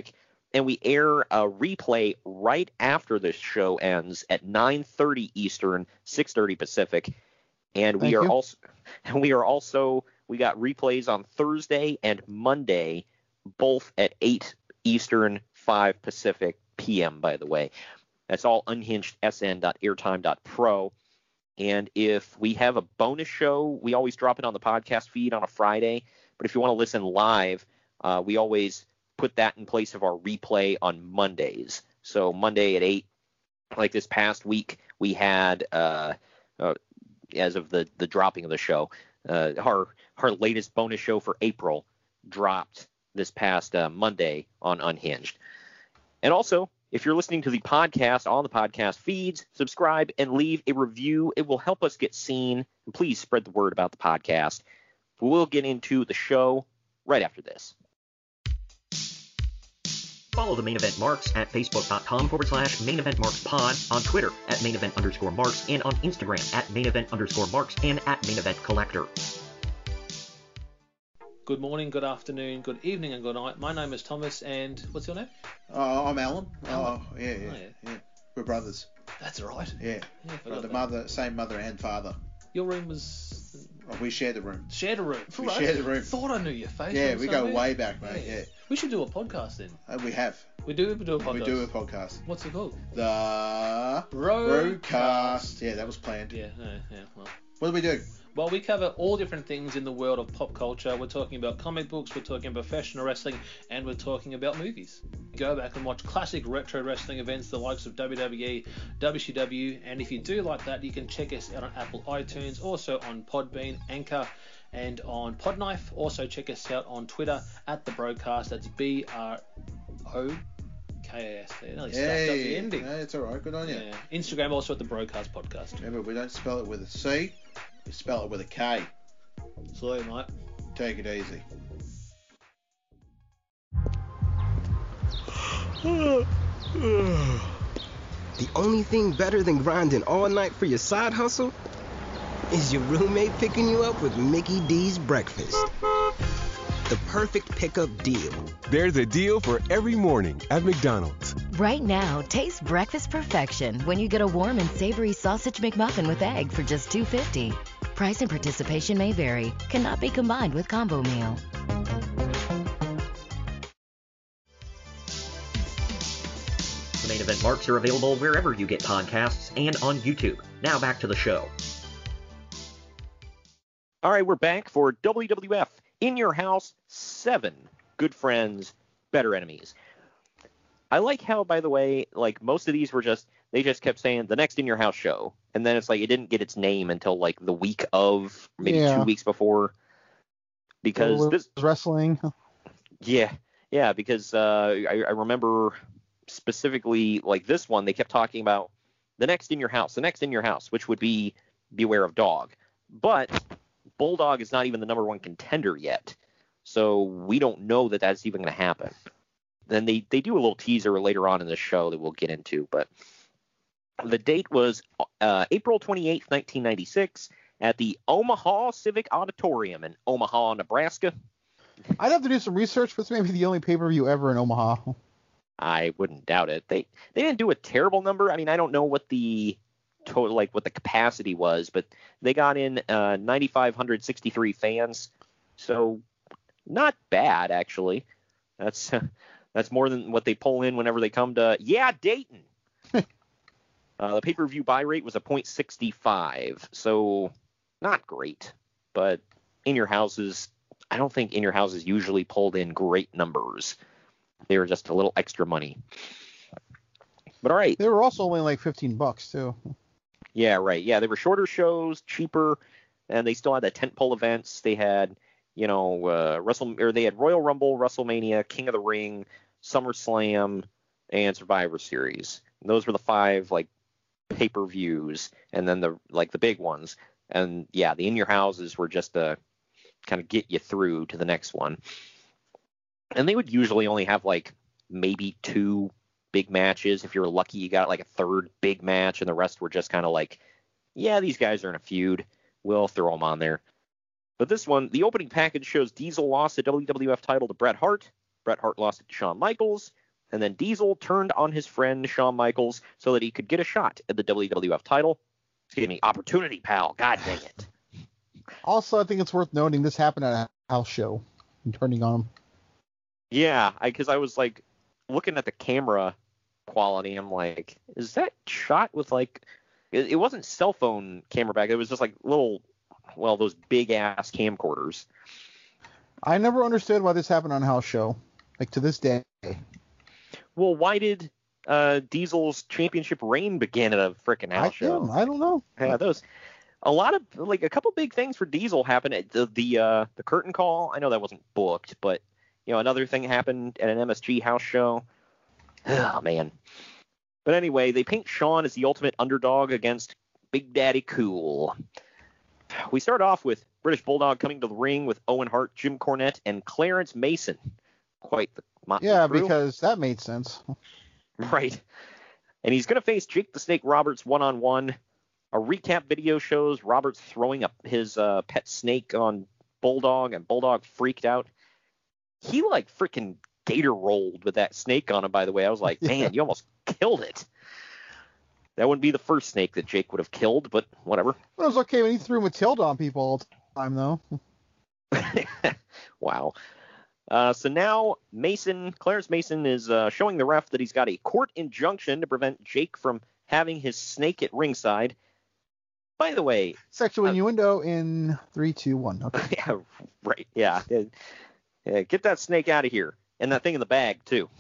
S6: and we air a replay right after the show ends at nine thirty Eastern, six thirty Pacific. And we
S7: Thank
S6: are
S7: you.
S6: also and we are also we got replays on Thursday and Monday, both at eight Eastern, five Pacific P M, by the way. That's all unhinged s n dot airtime dot pro. And if we have a bonus show, we always drop it on the podcast feed on a Friday. But if you want to listen live, uh, we always put that in place of our replay on Mondays. So Monday at eight, like this past week, we had, uh, uh, as of the, the dropping of the show, uh, our, our latest bonus show for April dropped this past uh, Monday on Unhinged. And also, if you're listening to the podcast on the podcast feeds, subscribe and leave a review. It will help us get seen. And please spread the word about the podcast. We'll get into the show right after this.
S2: Follow the Main Event Marks at facebook.com forward slash main event marks pod, on Twitter at main event underscore marks, and on Instagram at main event underscore marks and at main event collector.
S10: Good morning, good afternoon, good evening, and good night. My name is Thomas, and what's your name?
S11: Oh, I'm Alan.
S10: Alan.
S11: Oh, yeah, yeah,
S10: Oh, yeah.
S11: yeah. We're brothers.
S10: That's right.
S11: Yeah.
S10: Yeah, I
S11: Got
S10: forgot
S11: the
S10: that.
S11: mother, same mother and father.
S10: Your room was
S11: Oh, we share the room.
S10: shared a room.
S11: We
S10: Right.
S11: share the room.
S10: Thought I knew your face.
S11: Yeah,
S10: from
S11: we go
S10: somewhere.
S11: way back, mate. Yeah.
S10: We should do a podcast then.
S11: Uh, we have.
S10: We do we do a podcast.
S11: We do a podcast.
S10: What's it called?
S11: The
S10: Broadcast.
S11: Yeah, that was planned.
S10: Yeah, yeah, yeah. Well.
S11: What do we do?
S10: Well, we cover all different things in the world of pop culture. We're talking about comic books, we're talking about professional wrestling, and we're talking about movies. Go back and watch classic retro wrestling events, the likes of W W E, W C W, and if you do like that, you can check us out on Apple iTunes, also on Podbean, Anchor, and on Podknife. Also check us out on Twitter at The Broadcast. That's B R O K A S. They nearly stuffed up the
S11: Hey,
S10: ending.
S11: no, it's all right. Good on you.
S10: Yeah. Instagram also at The Broadcast Podcast.
S11: Remember, we don't spell it with a C. We spell it with a K.
S10: Sorry, mate.
S11: Take it easy.
S3: The only thing better than grinding all night for your side hustle is your roommate picking you up with Mickey D's breakfast. The perfect pickup deal.
S4: There's a deal for every morning at McDonald's.
S5: Right now, taste breakfast perfection when you get a warm and savory sausage McMuffin with egg for just two fifty. Price and participation may vary. Cannot be combined with combo meal.
S2: The Main Event Marks are available wherever you get podcasts and on YouTube. Now back to the show.
S6: All right, we're back for W W F In Your House seven. Good friends, better enemies. I like how, by the way, like most of these were just, they just kept saying the next In Your House show. And then it's like it didn't get its name until like the week of, maybe
S7: Yeah.
S6: two weeks before. Because
S7: Well,
S6: this,
S7: wrestling.
S6: yeah, yeah, because uh, I, I remember specifically like this one, they kept talking about the next In Your House, the next In Your House, which would be Beware of Dog. But Bulldog is not even the number one contender yet. So we don't know that that's even going to happen. Then they, they do a little teaser later on in the show that we'll get into. But the date was uh, April twenty-eighth, nineteen ninety-six at the Omaha Civic Auditorium in Omaha, Nebraska.
S7: I'd have to do some research, but it's maybe the only pay-per-view ever in Omaha.
S6: I wouldn't doubt it. They they didn't do a terrible number. I mean, I don't know what the total, like what the capacity was, but they got in uh, nine thousand five hundred sixty-three fans. So not bad, actually. That's that's more than what they pull in whenever they come to, yeah, Dayton. uh, the pay-per-view buy rate was a point six five, so not great. But In Your Houses, I don't think In Your Houses usually pulled in great numbers. They were just a little extra money. But all right.
S7: They were also only like fifteen bucks too.
S6: Yeah, right. Yeah, they were shorter shows, cheaper, and they still had the tentpole events. They had, you know, uh, Wrestle or they had Royal Rumble, WrestleMania, King of the Ring, SummerSlam, and Survivor Series. And those were the five like pay-per-views, and then the like the big ones. And yeah, the In Your Houses were just to kind of get you through to the next one. And they would usually only have like maybe two big matches. If you were lucky, you got like a third big match, and the rest were just kind of like, yeah, these guys are in a feud. We'll throw them on there. But this one, the opening package shows Diesel lost the W W F title to Bret Hart. Bret Hart lost it to Shawn Michaels. And then Diesel turned on his friend Shawn Michaels so that he could get a shot at the W W F title. Excuse me, opportunity, pal. God dang it.
S7: Also, I think it's worth noting this happened at a house show. And turning on him.
S6: Yeah, because I, I was like looking at the camera quality. I'm like, is that shot with like? It, it wasn't cell phone camera back. It was just like little, well, those big ass camcorders.
S7: I never understood why this happened on a house show. Like to this day.
S6: Well, why did uh, Diesel's championship reign begin at a freaking house
S7: I,
S6: show?
S7: Yeah, I don't know.
S6: Yeah, those. A lot of like a couple big things for Diesel happened at the the uh, the curtain call. I know that wasn't booked, but you know another thing happened at an M S G house show. Oh man. But anyway, they paint Shawn as the ultimate underdog against Big Daddy Cool. We start off with British Bulldog coming to the ring with Owen Hart, Jim Cornette, and Clarence Mason. Quite the motley
S7: Yeah,
S6: crew.
S7: because that made sense.
S6: Right. And he's going to face Jake the Snake Roberts one-on-one. A recap video shows Roberts throwing up his uh, pet snake on Bulldog, and Bulldog freaked out. He, like, freaking gator rolled with that snake on him, by the way. I was like, man, yeah. You almost killed it. That wouldn't be the first snake that Jake would have killed, but whatever.
S7: Well, it was okay when he threw Matilda on people all the time, though.
S6: Wow. Uh, so now Mason, Clarence Mason is uh, showing the ref that he's got a court injunction to prevent Jake from having his snake at ringside. By the way,
S7: sexual
S6: uh,
S7: innuendo in three, two, one. Okay.
S6: Yeah, right. Yeah. yeah. Get that snake out of here, and that thing in the bag too.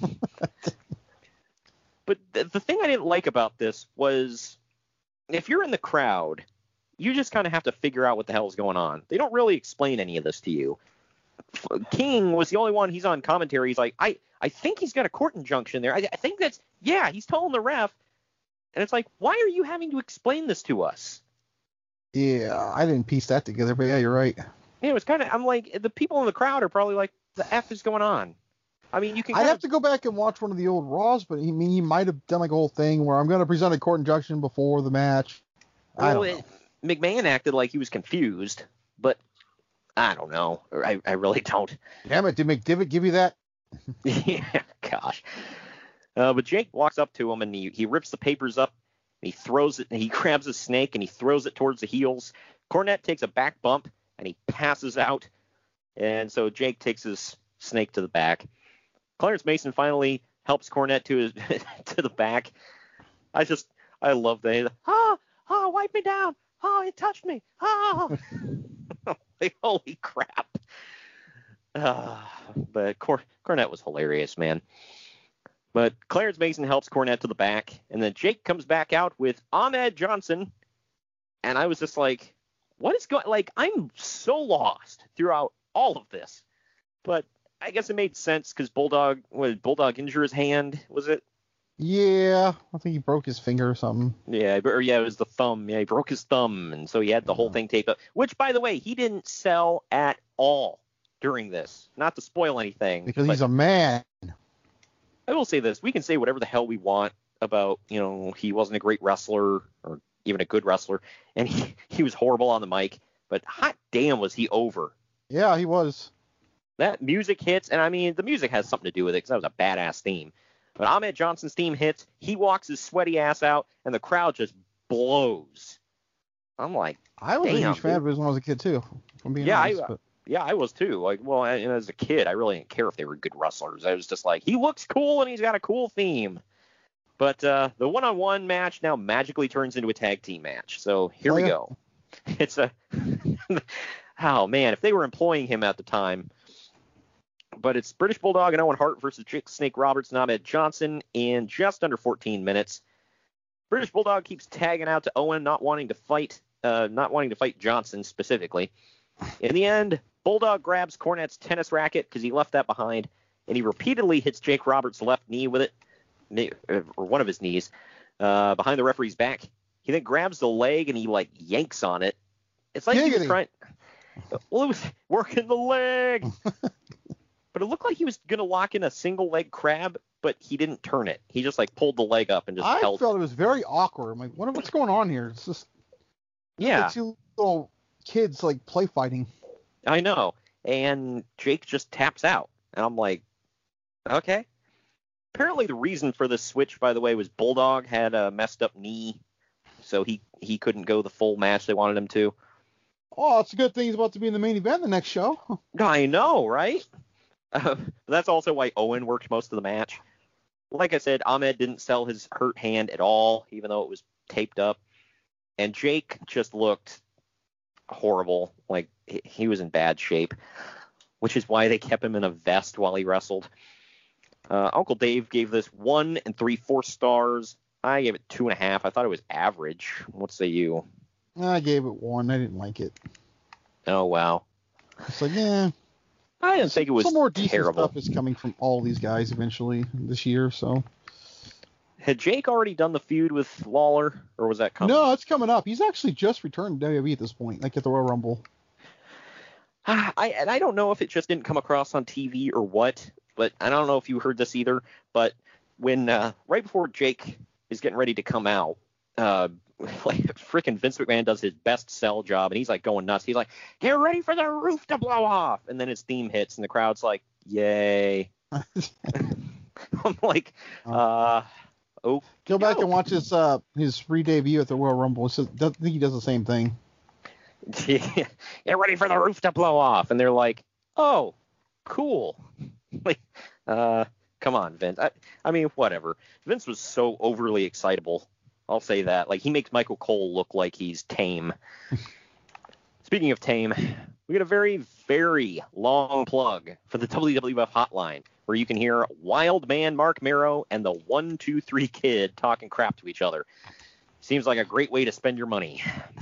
S6: But the, the thing I didn't like about this was, if you're in the crowd, you just kind of have to figure out what the hell's going on. They don't really explain any of this to you. King was the only one. He's on commentary. He's like, I, I think he's got a court injunction there. I, I think that's, yeah, he's telling the ref. And it's like, why are you having to explain this to us?
S7: Yeah, I didn't piece that together, but yeah, you're right.
S6: Yeah, it was kind of, I'm like, the people in the crowd are probably like, the F is going on. I mean, you can.
S7: I'd have
S6: of,
S7: to go back and watch one of the old Raws, but he, I mean, he might have done like a whole thing where I'm going to present a court injunction before the match. I
S6: well,
S7: don't know.
S6: It, McMahon acted like he was confused, but I don't know. I, I really don't.
S7: Damn it, did McDivitt give you that?
S6: Yeah, gosh. Uh, but Jake walks up to him and he, he rips the papers up. And he throws it, and he grabs a snake and he throws it towards the heels. Cornette takes a back bump and he passes out. And so Jake takes his snake to the back. Clarence Mason finally helps Cornette to his to the back. I just, I love that. Oh, oh, wipe me down. Oh, he touched me. Oh, like, holy crap. Uh, but Cor- Cornette was hilarious, man. But Clarence Mason helps Cornette to the back, and then Jake comes back out with Ahmed Johnson, and I was just like, what is going, like, I'm so lost throughout all of this. But I guess it made sense because Bulldog, what, did Bulldog injure his hand, was it?
S7: Yeah, I think he broke his finger or something.
S6: Yeah, or yeah, it was the thumb. Yeah, he broke his thumb, and so he had the whole thing taped up, which, by the way, he didn't sell at all during this. Not to spoil anything.
S7: Because he's a man.
S6: I will say this. We can say whatever the hell we want about, you know, he wasn't a great wrestler or even a good wrestler, and he, he was horrible on the mic, but hot damn was he over.
S7: Yeah, he was.
S6: That music hits, and I mean, the music has something to do with it because that was a badass theme. But Ahmed Johnson's theme hits, he walks his sweaty ass out, and the crowd just blows. I'm like,
S7: I was
S6: damn,
S7: a huge
S6: dude.
S7: fan of his when I was a kid, too. If I'm being
S6: yeah,
S7: honest,
S6: I,
S7: but...
S6: yeah, I was, too. Like, well, and as a kid, I really didn't care if they were good wrestlers. I was just like, he looks cool, and he's got a cool theme. But uh, the one-on-one match now magically turns into a tag team match. So here
S7: oh,
S6: we
S7: yeah.
S6: go. It's a... oh, man, if they were employing him at the time... But it's British Bulldog and Owen Hart versus Jake Snake Roberts and Ahmed Johnson in just under fourteen minutes. British Bulldog keeps tagging out to Owen, not wanting to fight, uh, not wanting to fight Johnson specifically. In the end, Bulldog grabs Cornette's tennis racket because he left that behind, and he repeatedly hits Jake Roberts' left knee with it, or one of his knees, uh, behind the referee's back. He then grabs the leg and he like yanks on it. It's like
S7: Giggity.
S6: he was trying. Well, it was working the leg. But it looked like he was going to lock in a single leg crab, but he didn't turn it. He just like pulled the leg up and just
S7: I
S6: held
S7: felt
S6: it.
S7: it was very awkward. I'm like, what, what's going on here? It's just
S6: yeah,
S7: like two little kids like play fighting.
S6: I know. And Jake just taps out, and I'm like, okay. Apparently the reason for this switch, by the way, was Bulldog had a messed up knee, so he, he couldn't go the full match they wanted him to.
S7: Oh, it's a good thing he's about to be in the main event the next show.
S6: I know, right? Uh, that's also why Owen worked most of the match. Like I said, Ahmed didn't sell his hurt hand at all, even though it was taped up. And Jake just looked horrible. Like, he was in bad shape, which is why they kept him in a vest while he wrestled. Uh, Uncle Dave gave this one and three fourth stars. I gave it two and a half. I thought it was average. What say you?
S7: I gave it one. I didn't like it.
S6: Oh, wow.
S7: It's like, yeah.
S6: I didn't think it was
S7: some more decent
S6: terrible.
S7: stuff is coming from all these guys eventually this year, so.
S6: Had Jake already done the feud with Lawler, or was that coming?
S7: No, it's coming up. He's actually just returned to W W E at this point, like at the Royal Rumble.
S6: I and I don't know if it just didn't come across on T V or what, but I don't know if you heard this either. But when uh, right before Jake is getting ready to come out, uh, like freaking Vince McMahon does his best sell job, and he's like going nuts. He's like, "Get ready for the roof to blow off," and then his theme hits, and the crowd's like, "Yay!" I'm like, uh, oh.
S7: Go back and watch his uh his re-debut at the Royal Rumble. It's just, I think he does the same thing.
S6: Get ready for the roof to blow off, and they're like, "Oh, cool." Like, uh, come on, Vince. I, I mean, whatever. Vince was so overly excitable. I'll say that. Like, he makes Michael Cole look like he's tame. Speaking of tame, we got a very, very long plug for the W W F hotline, where you can hear Wild Man Mark Mero and the one two three Kid talking crap to each other. Seems like a great way to spend your money.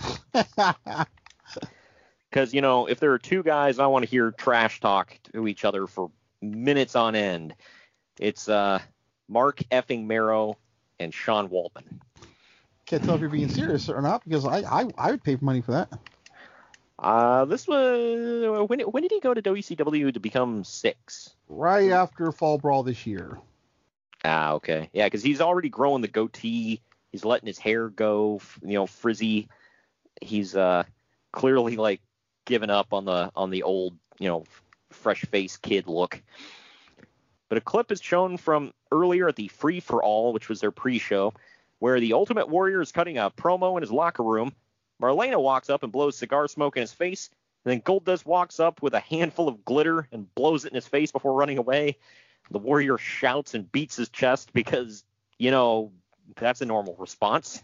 S6: Because, you know, if there are two guys I want to hear trash talk to each other for minutes on end, it's uh, Mark effing Mero and Sean Waltman.
S7: Can't tell if you're being serious or not, because I I, I would pay money for that.
S6: Uh, this was when when did he go to W C W to become six?
S7: Right after Fall Brawl this year.
S6: Ah, okay, yeah, because he's already growing the goatee. He's letting his hair go, you know, frizzy. He's uh clearly like given up on the on the old, you know, fresh face kid look. But a clip is shown from earlier at the Free for All, which was their pre-show, where the Ultimate Warrior is cutting a promo in his locker room. Marlena walks up and blows cigar smoke in his face, and then Goldust walks up with a handful of glitter and blows it in his face before running away. The Warrior shouts and beats his chest because, you know, that's a normal response.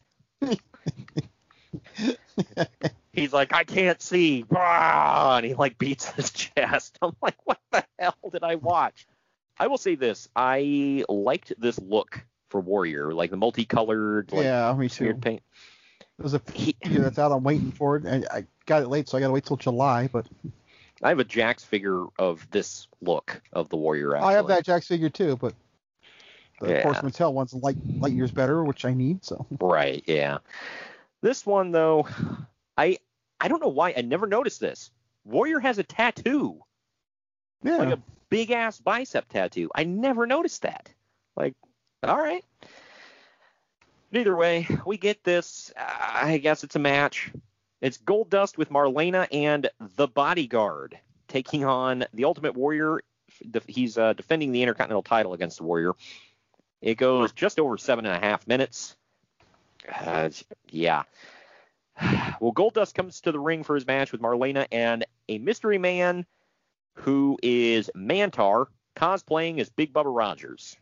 S6: He's like, "I can't see," and he like beats his chest. I'm like, what the hell did I watch? I will say this: I liked this look for Warrior, like the multicolored, like,
S7: yeah, me too.
S6: weird paint.
S7: There's a figure that's out. I'm waiting for it. I, I got it late, so I got to wait till July. But
S6: I have a Jax figure of this look of the Warrior. Actually.
S7: I have that Jax figure too, but the
S6: yeah.
S7: Force Mattel one's light light years better, which I need. So
S6: right, yeah. This one though, I I don't know why I never noticed this. Warrior has a tattoo.
S7: Yeah.
S6: Like a big ass bicep tattoo. I never noticed that. Like, all right. But either way, we get this. Uh, I guess it's a match. It's Goldust with Marlena and the Bodyguard taking on the Ultimate Warrior. He's uh, defending the Intercontinental title against the Warrior. It goes just over seven and a half minutes. Uh, yeah. Well, Goldust comes to the ring for his match with Marlena and a mystery man who is Mantar, cosplaying as Big Bubba Rogers.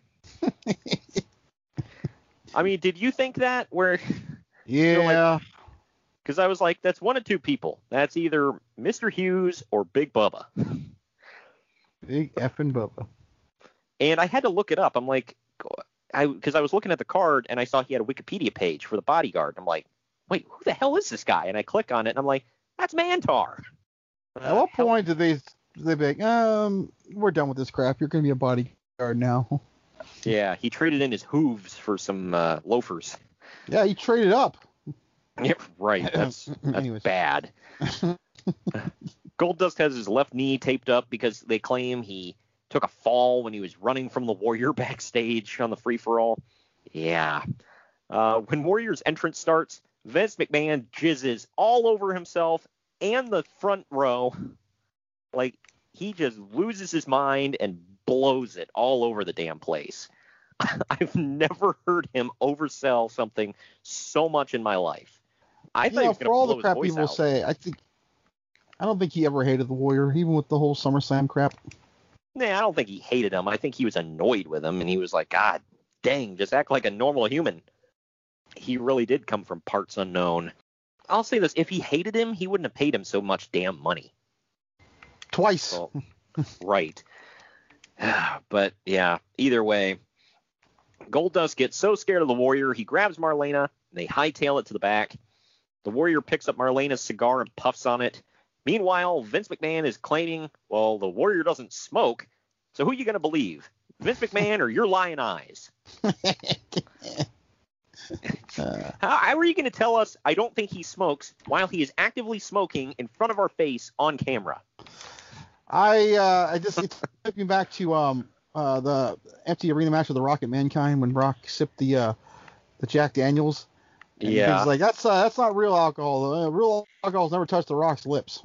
S6: I mean, did you think that? Where?
S7: Yeah.
S6: You know, because like, I was like, that's one of two people. That's either Mister Hughes or Big Bubba.
S7: Big effing Bubba.
S6: And I had to look it up. I'm like, I because I was looking at the card and I saw he had a Wikipedia page for the Bodyguard. I'm like, wait, who the hell is this guy? And I click on it and I'm like, that's Mantar.
S7: At what point did they did they be like, um, we're done with this crap. You're going to be a bodyguard now.
S6: Yeah, he traded in his hooves for some uh, loafers.
S7: Yeah, he traded up.
S6: Yeah, right. That's, that's bad. Goldust has his left knee taped up because they claim he took a fall when he was running from the Warrior backstage on the free-for-all. Yeah. Uh, when Warrior's entrance starts, Vince McMahon jizzes all over himself and the front row. Like, he just loses his mind and blows it all over the damn place. I've never heard him oversell something so much in my life. I
S7: you
S6: thought
S7: know,
S6: he was
S7: for
S6: going
S7: all
S6: to
S7: the
S6: blow
S7: crap
S6: his voice
S7: people
S6: out.
S7: say, I think I don't think he ever hated the Warrior, even with the whole SummerSlam crap.
S6: Nah, I don't think he hated him. I think he was annoyed with him, and he was like, God dang, just act like a normal human. He really did come from parts unknown. I'll say this, if he hated him, he wouldn't have paid him so much damn money.
S7: Twice.
S6: Well, right. But, yeah, either way, Goldust gets so scared of the Warrior, he grabs Marlena, and they hightail it to the back. The Warrior picks up Marlena's cigar and puffs on it. Meanwhile, Vince McMahon is claiming, well, the Warrior doesn't smoke, so who are you going to believe? Vince McMahon or your lying eyes? How, how are you going to tell us I don't think he smokes while he is actively smoking in front of our face on camera?
S7: I uh, I just it took me back to um uh the empty arena match with The Rock and Mankind when Rock sipped the uh the Jack Daniels. And
S6: Yeah.
S7: He's like, that's uh, that's not real alcohol. Uh, real alcohol's never touched The Rock's lips.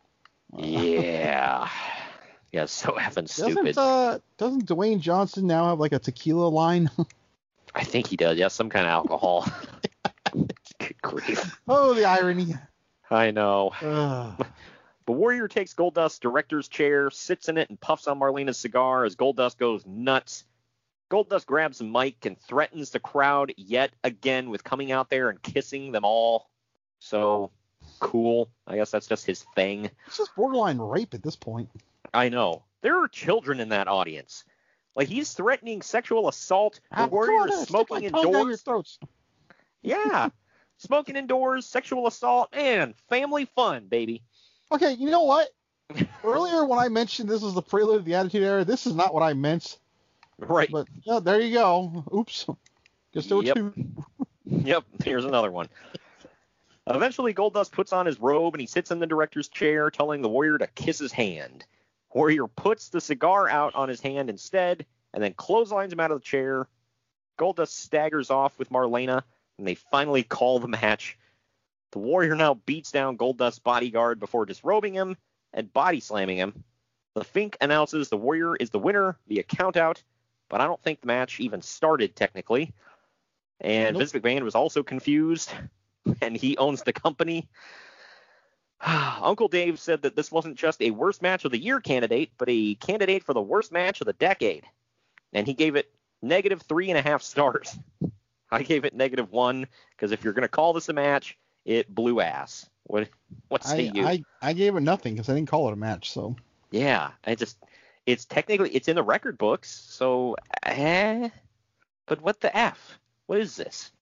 S6: Yeah. Yeah, so effing stupid.
S7: Doesn't uh doesn't Dwayne Johnson now have like a tequila line?
S6: I think he does. Yeah, some kind of alcohol. Good grief.
S7: Oh, the irony.
S6: I know.
S7: Ugh.
S6: The Warrior takes Goldust's director's chair, sits in it, and puffs on Marlena's cigar as Goldust goes nuts. Goldust grabs the mic and threatens the crowd yet again with coming out there and kissing them all. So cool. I guess that's just his thing.
S7: It's just borderline rape at this point.
S6: I know. There are children in that audience. Like, he's threatening sexual assault. The
S7: Ah,
S6: Warrior
S7: come on,
S6: is
S7: stick
S6: smoking
S7: my tongue down your
S6: indoors.
S7: throats.
S6: Yeah. Smoking indoors, sexual assault, and family fun, baby.
S7: Okay, you know what? Earlier when I mentioned this was the prelude of the Attitude Era, this is not what I meant.
S6: Right.
S7: But yeah, there you go. Oops. Just do
S6: Yep.
S7: two.
S6: Yep, here's another one. Eventually, Goldust puts on his robe and he sits in the director's chair, telling the Warrior to kiss his hand. Warrior puts the cigar out on his hand instead, and then clotheslines him out of the chair. Goldust staggers off with Marlena, and they finally call the match. The Warrior now beats down Goldust's bodyguard before disrobing him and body slamming him. The Fink announces the Warrior is the winner via countout, but I don't think the match even started technically. And
S7: Nope.
S6: Vince McMahon was also confused, and he owns the company. Uncle Dave said that this wasn't just a worst match of the year candidate, but a candidate for the worst match of the decade. And he gave it negative three and a half stars. I gave it negative one, because if you're going to call this a match, it blew ass. What what say
S7: I,
S6: you?
S7: I, I gave it nothing because I didn't call it a match. So
S6: Yeah, I just, it's technically, it's in the record books, so, eh, but what the F? What is this?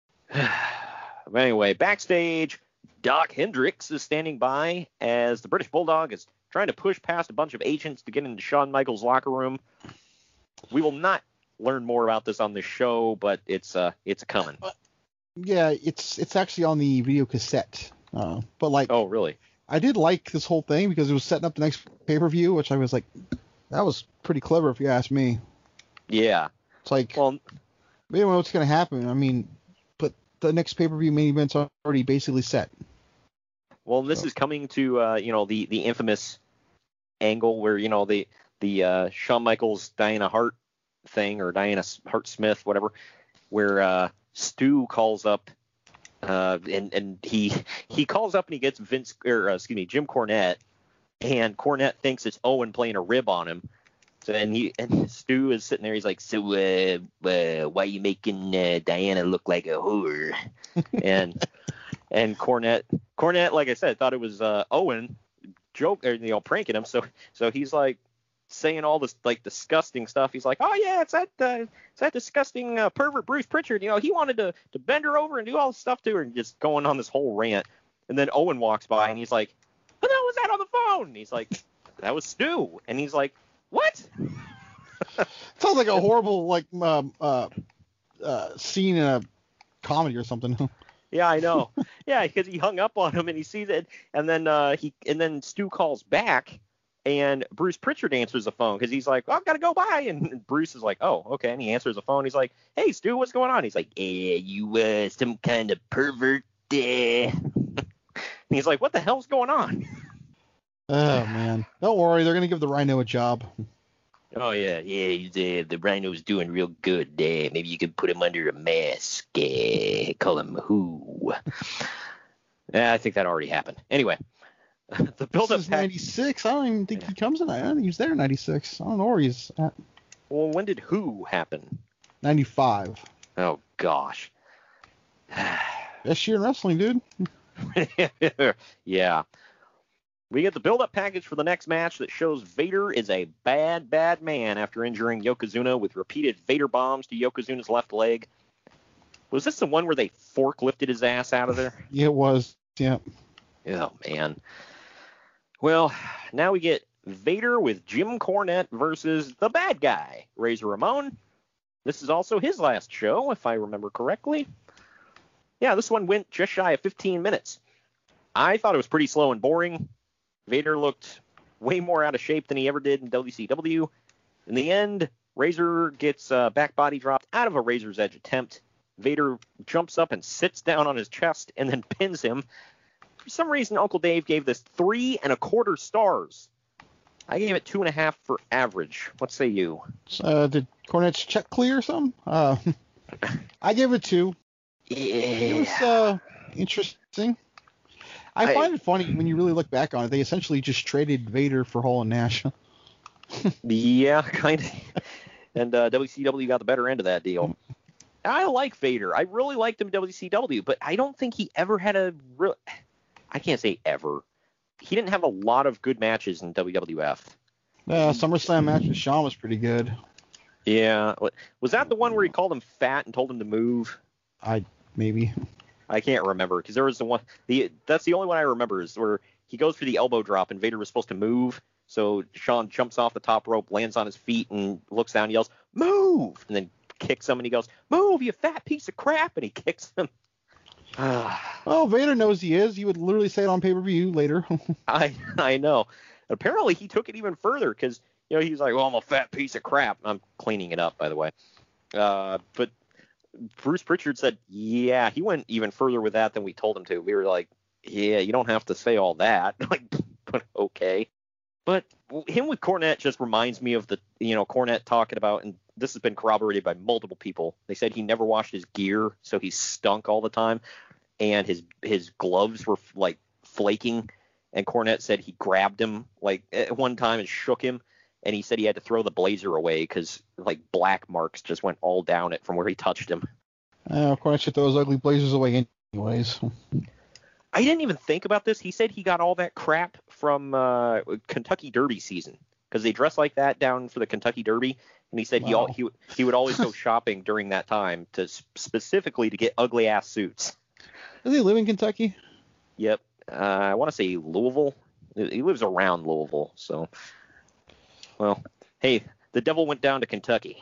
S6: But anyway, backstage, Doc Hendricks is standing by as the British Bulldog is trying to push past a bunch of agents to get into Shawn Michaels' locker room. We will not learn more about this on this show, but it's uh, it's coming.
S7: yeah, it's it's actually on the video cassette. Uh, but like,
S6: Oh, really?
S7: I did like this whole thing because it was setting up the next pay per view, which I was like, that was pretty clever if you ask me.
S6: Yeah.
S7: It's like,
S6: Well,
S7: we don't know what's gonna happen. I mean, but the next pay per view main event's already basically set.
S6: Well, this
S7: So-
S6: is coming to uh, you know, the the infamous angle where, you know, the the uh, Shawn Michaels Diana Hart thing, or Diana Hart Smith, whatever, where uh, Stu calls up uh, and and he he calls up and he gets Vince or uh, excuse me Jim Cornette, and Cornette thinks it's Owen playing a rib on him. So and he and Stu is sitting there. He's like, so uh, uh, why are you making uh, Diana look like a whore? and and Cornette Cornette, like I said, thought it was uh, Owen joke or you know pranking him. So so he's like saying all this like disgusting stuff. He's like, oh yeah, it's that uh, it's that disgusting uh, pervert Bruce Pritchard. You know, he wanted to to bend her over and do all this stuff to her, and just going on this whole rant. And then Owen walks by and he's like, who the hell was that on the phone? And he's like, that was Stu. And he's like, what?
S7: Sounds like a horrible like um, uh, uh, scene in a comedy or something.
S6: Yeah, I know. Yeah, because he hung up on him and he sees it, and then uh, he and then Stu calls back, and Bruce Pritchard answers the phone because he's like, oh, I've got to go by, and Bruce is like, oh, okay, and he answers the phone. He's like, hey, Stu, what's going on? He's like, eh, you uh, some kind of pervert. Eh. And he's like, what the hell's going on?
S7: Oh man, don't worry, they're gonna give the Rhino a job.
S6: Oh, yeah, yeah, he's, uh, the Rhino's doing real good. Uh, maybe you could put him under a mask. Uh, call him Who. Yeah, I think that already happened. Anyway, the build-up.
S7: This is ninety-six. I don't even think he comes in. I don't think he's there in ninety-six. I don't know where he's at.
S6: Well, when did Who happen?
S7: ninety-five.
S6: Oh, gosh.
S7: Best year in wrestling, dude.
S6: Yeah. We get the build-up package for the next match that shows Vader is a bad, bad man after injuring Yokozuna with repeated Vader bombs to Yokozuna's left leg. Was this the one where they forklifted his ass out of there?
S7: Yeah, it was. Yeah.
S6: Oh, man. Well, now we get Vader with Jim Cornette versus the bad guy, Razor Ramon. This is also his last show, if I remember correctly. Yeah, this one went just shy of fifteen minutes. I thought it was pretty slow and boring. Vader looked way more out of shape than he ever did in W C W. In the end, Razor gets uh, back body dropped out of a Razor's Edge attempt. Vader jumps up and sits down on his chest and then pins him. For some reason, Uncle Dave gave this three and a quarter stars. I gave it two and a half for average. What say you?
S7: Uh, did Cornette's check clear or something? Uh, I gave it two.
S6: Yeah.
S7: It was uh, interesting. I, I find it funny when you really look back on it. They essentially just traded Vader for Hall and Nash.
S6: Yeah, kind of. And uh, W C W got the better end of that deal. I like Vader. I really liked him in W C W, but I don't think he ever had a real... I can't say ever. He didn't have a lot of good matches in W W F.
S7: Uh, SummerSlam match with Shawn was pretty good.
S6: Yeah. Was that the one where he called him fat and told him to move?
S7: I maybe.
S6: I can't remember because there was the one. The that's the only one I remember is where he goes for the elbow drop and Vader was supposed to move. So Shawn jumps off the top rope, lands on his feet, and looks down and yells, "Move!" And then kicks him, and he goes, "Move, you fat piece of crap!" And he kicks him.
S7: Well, Vader knows he is. He would literally say it on pay-per-view later.
S6: I I know. Apparently, he took it even further because you know he's like, "Well, I'm a fat piece of crap." I'm cleaning it up, by the way. Uh, but Bruce Pritchard said, "Yeah, he went even further with that than we told him to." We were like, "Yeah, you don't have to say all that." Like, but okay. But him with Cornette just reminds me of the, you know, Cornette talking about, and this has been corroborated by multiple people. They said he never washed his gear, so he stunk all the time, and his his gloves were like flaking. And Cornette said he grabbed him like at one time and shook him, and he said he had to throw the blazer away because like black marks just went all down it from where he touched him.
S7: Uh, Cornette should throw those ugly blazers away anyways.
S6: I didn't even think about this. He said he got all that crap from uh, Kentucky Derby season because they dress like that down for the Kentucky Derby. And he said wow. he, he he would always go shopping during that time to specifically to get ugly ass suits.
S7: Does he live in Kentucky?
S6: Yep. Uh, I want to say Louisville. He lives around Louisville. So, well, hey, the devil went down to Kentucky.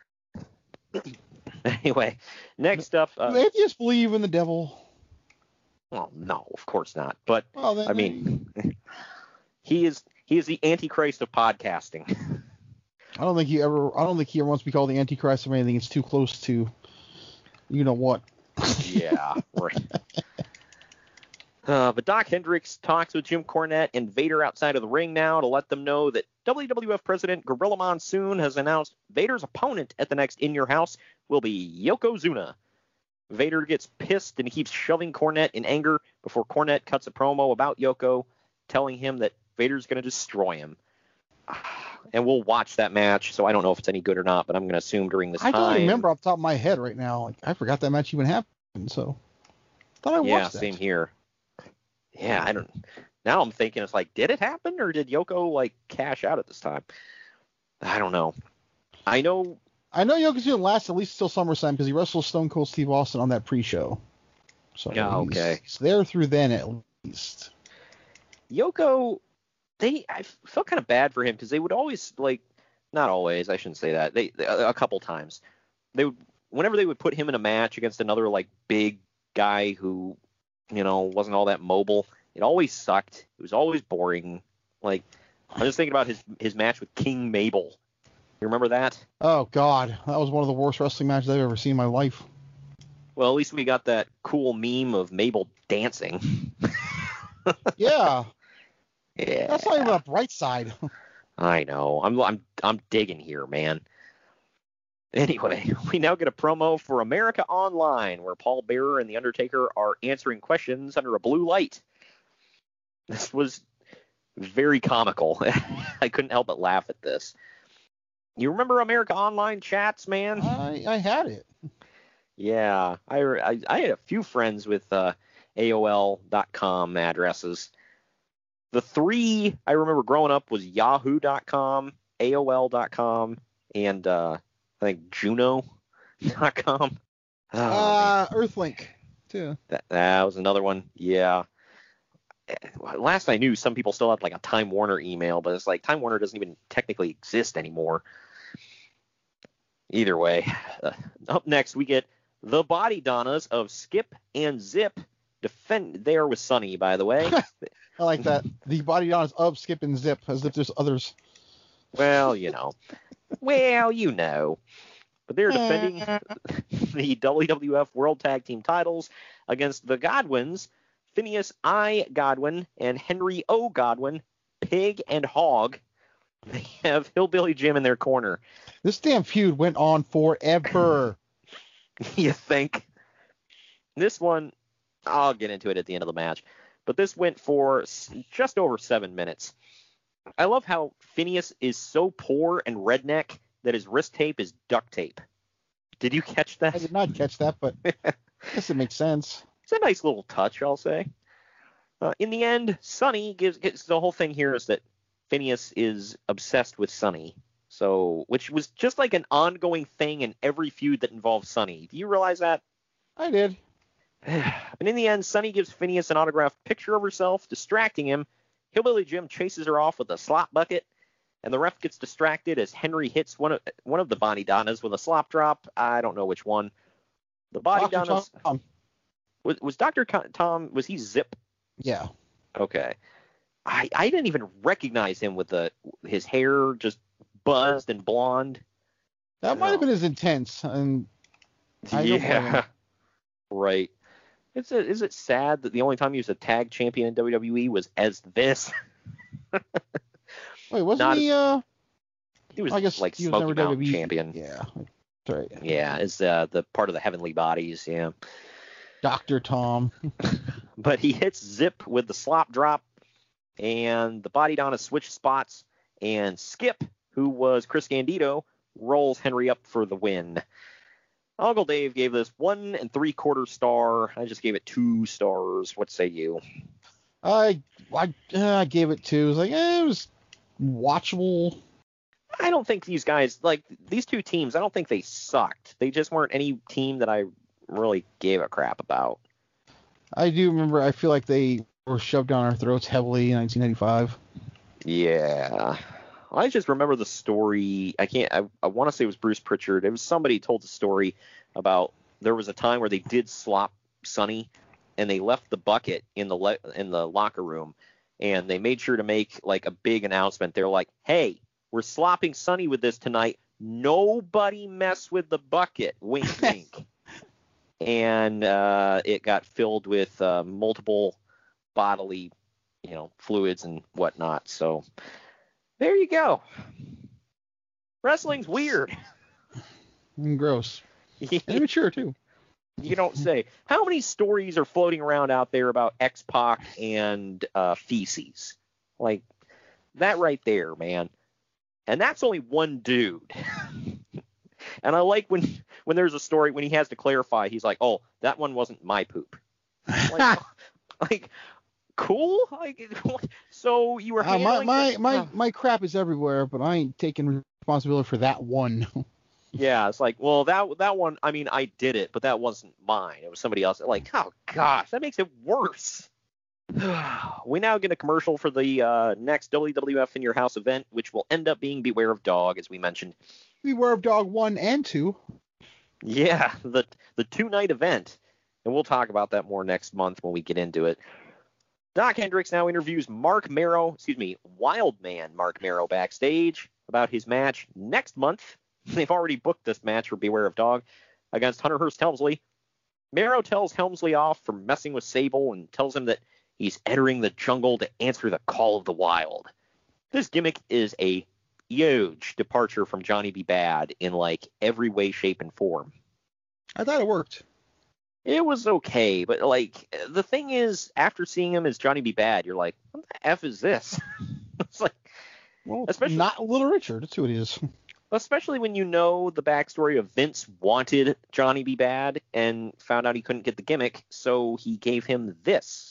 S6: Anyway, next up. Uh,
S7: Do atheists believe in the devil?
S6: Well, no, of course not. But
S7: well, then,
S6: I mean, he is he is the Antichrist of podcasting.
S7: I don't think he ever. I don't think he ever wants to be called the Antichrist of anything. It's too close to, you know what?
S6: Yeah, right. Uh, but Doc Hendricks talks with Jim Cornette and Vader outside of the ring now to let them know that W W F President Gorilla Monsoon has announced Vader's opponent at the next In Your House will be Yokozuna. Vader gets pissed and keeps shoving Cornette in anger before Cornette cuts a promo about Yoko, telling him that Vader's going to destroy him. And we'll watch that match, so I don't know if it's any good or not, but I'm going to assume during this
S7: I
S6: time.
S7: I don't remember off the top of my head right now. Like, I forgot that match even happened, so I thought I watched
S6: yeah,
S7: that.
S6: Yeah, same here. Yeah, I don't. Now I'm thinking it's like, did it happen or did Yoko like cash out at this time? I don't know. I know.
S7: I know Yokozuna lasts at least till SummerSlam because he wrestled Stone Cold Steve Austin on that pre-show. So
S6: yeah, okay.
S7: He's, he's there through then at least.
S6: Yoko, they I felt kind of bad for him because they would always like, not always, I shouldn't say that. They a couple times they would whenever they would put him in a match against another like big guy who, you know, wasn't all that mobile. It always sucked. It was always boring. Like I'm just thinking about his his match with King Mabel. You remember that?
S7: Oh, God. That was one of the worst wrestling matches I've ever seen in my life.
S6: Well, at least we got that cool meme of Mabel dancing.
S7: Yeah.
S6: Yeah.
S7: That's not even a bright side.
S6: I know. I'm I'm I'm digging here, man. Anyway, we now get a promo for America Online, where Paul Bearer and The Undertaker are answering questions under a blue light. This was very comical. I couldn't help but laugh at this. You remember America Online chats, man?
S7: I, I had it.
S6: Yeah, I, I, I had a few friends with uh, A O L dot com addresses. The three I remember growing up was Yahoo dot com, A O L dot com, and uh, I think Juno dot com. Oh,
S7: uh, Earthlink, too.
S6: That, that was another one, yeah. Last I knew, some people still had like a Time Warner email, but it's like Time Warner doesn't even technically exist anymore. Either way, uh, up next we get the Body Donnas of Skip and Zip. Defend there with Sunny, by the way.
S7: I like that. The Body Donnas of Skip and Zip, as if there's others.
S6: Well, you know. well, you know. But they're defending the W W F World Tag Team titles against the Godwins, Phineas I. Godwin and Henry O. Godwin, Pig and Hog. They have Hillbilly Jim in their corner.
S7: This damn feud went on forever.
S6: You think? This one, I'll get into it at the end of the match, but this went for just over seven minutes. I love how Phineas is so poor and redneck that his wrist tape is duct tape. Did you catch that?
S7: I did not catch that, but I guess it makes sense.
S6: It's a nice little touch, I'll say. Uh, in the end, Sonny gives, gives the whole thing here is that Phineas is obsessed with Sonny. So, which was just like an ongoing thing in every feud that involved Sonny. Do you realize that?
S7: I did.
S6: And in the end, Sonny gives Phineas an autographed picture of herself, distracting him. Hillbilly Jim chases her off with a slop bucket, and the ref gets distracted as Henry hits one of one of the Body Donnas with a slop drop. I don't know which one. The Body
S7: Doctor
S6: Donnas.
S7: Tom.
S6: Was, was Doctor Tom, was he Zip?
S7: Yeah.
S6: Okay. I, I didn't even recognize him with the his hair just buzzed and blonde.
S7: That might have been as intense. And I
S6: yeah. Right. Is it, is it sad that the only time he was a tag champion in W W E was as this?
S7: Wait, wasn't
S6: Not
S7: he?
S6: As,
S7: uh
S6: he was
S7: I guess
S6: like
S7: he was
S6: Smoky
S7: never
S6: Mountain
S7: W W E
S6: champion.
S7: Yeah. That's right.
S6: Yeah, is uh, the part of the Heavenly Bodies. Yeah.
S7: Doctor Tom.
S6: But he hits Zip with the slop drop, and the Body Donna switch spots, and Skip, who was Chris Candido, rolls Henry up for the win. Uncle Dave gave this one and three quarter star. I just gave it two stars. What say you?
S7: I I, uh, I gave it two. It was like eh, it was watchable.
S6: I don't think these guys, like these two teams, I don't think they sucked. They just weren't any team that I really gave a crap about.
S7: I do remember. I feel like they were shoved down our throats heavily in nineteen ninety-five.
S6: Yeah. I just remember the story. I can't. I, I want to say it was Bruce Pritchard. It was somebody told the story about there was a time where they did slop Sonny, and they left the bucket in the le- in the locker room, and they made sure to make like a big announcement. They're like, "Hey, we're slopping Sonny with this tonight. Nobody mess with the bucket." Wink, wink. And uh, it got filled with uh, multiple bodily, you know, fluids and whatnot. So. There you go. Wrestling's weird.
S7: And gross. And immature, too.
S6: You don't say. How many stories are floating around out there about X-Pac and uh, feces? Like, that right there, man. And that's only one dude. And I like when, when there's a story, when he has to clarify, he's like, oh, that one wasn't my poop. Like, like cool? Like, so you were
S7: uh, my my
S6: the,
S7: my,
S6: uh,
S7: my crap is everywhere, but I ain't taking responsibility for that one.
S6: Yeah, it's like, well, that that one, I mean, I did it, but that wasn't mine. It was somebody else. Like, oh gosh, that makes it worse. We now get a commercial for the uh, next W W F in Your House event, which will end up being Beware of Dog, as we mentioned.
S7: Beware of Dog one and two.
S6: Yeah, the the two night event, and we'll talk about that more next month when we get into it. Doc Hendricks now interviews Mark Marrow, excuse me, Wildman Mark Marrow backstage about his match next month. They've already booked this match for Beware of Dog against Hunter Hearst Helmsley. Marrow tells Helmsley off for messing with Sable and tells him that he's entering the jungle to answer the call of the wild. This gimmick is a huge departure from Johnny B. Bad in like every way, shape, and form.
S7: I thought it worked.
S6: It was okay, but like the thing is, after seeing him as Johnny B. Bad, you're like, what the F is this? It's like,
S7: well,
S6: especially
S7: not Little Richard. That's who it is.
S6: Especially when you know the backstory of Vince wanted Johnny B. Bad and found out he couldn't get the gimmick, so he gave him this.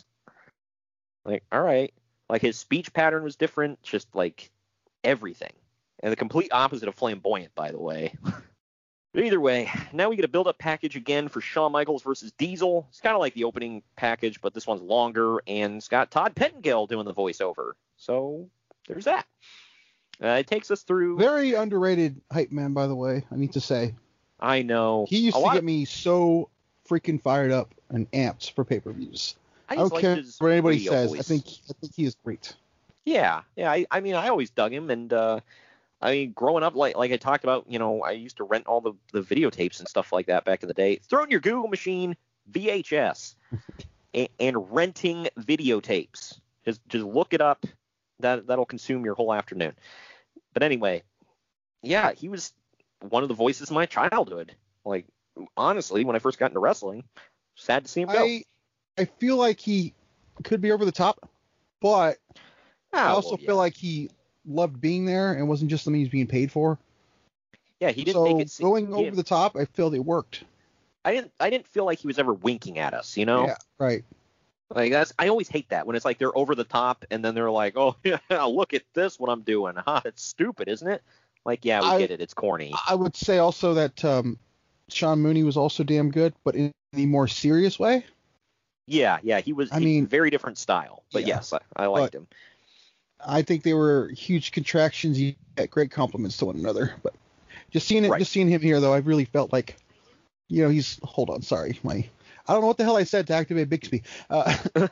S6: Like, all right. Like, his speech pattern was different, just like everything. And the complete opposite of flamboyant, by the way. But either way, now we get a build-up package again for Shawn Michaels versus Diesel. It's kind of like the opening package, but this one's longer, and it's got Todd Pettengill doing the voiceover. So there's that. Uh, it takes us through...
S7: Very underrated hype man, by the way, I need to say.
S6: I know.
S7: He used
S6: a
S7: to get
S6: of...
S7: me so freaking fired up and amped for pay-per-views.
S6: I,
S7: I don't
S6: like
S7: care what anybody says.
S6: Voice.
S7: I think I think he is great.
S6: Yeah, yeah. I, I mean, I always dug him, and uh, I mean, growing up, like like I talked about, you know, I used to rent all the, the videotapes and stuff like that back in the day. Throw in your Google machine, V H S, and, and renting videotapes. Just just look it up. That that'll consume your whole afternoon. But anyway, yeah, he was one of the voices of my childhood. Like, honestly, when I first got into wrestling, sad to see him go.
S7: I I feel like he could be over the top, but
S6: oh,
S7: I also
S6: well, yeah.
S7: feel like he loved being there and wasn't just something he was being paid for.
S6: Yeah, he didn't
S7: so
S6: make it seem,
S7: going over the top. I feel it worked.
S6: I didn't I didn't feel like he was ever winking at us, you know?
S7: Yeah, right.
S6: Like that's I always hate that when it's like they're over the top and then they're like, oh yeah, look at this what I'm doing. Huh, it's stupid, isn't it? Like, yeah, we
S7: I,
S6: get it. It's corny.
S7: I would say also that um, Sean Mooney was also damn good, but in a more serious way.
S6: Yeah, yeah, he was.
S7: I
S6: he,
S7: mean,
S6: very different style, but
S7: yeah,
S6: yes, I, I liked him.
S7: I think they were huge contractions. You get great compliments to one another, but just seeing it,
S6: right.
S7: just seeing him here though, I really felt like, you know, he's. Hold on, sorry, my. I don't know what the hell I said to activate Bixby. Uh,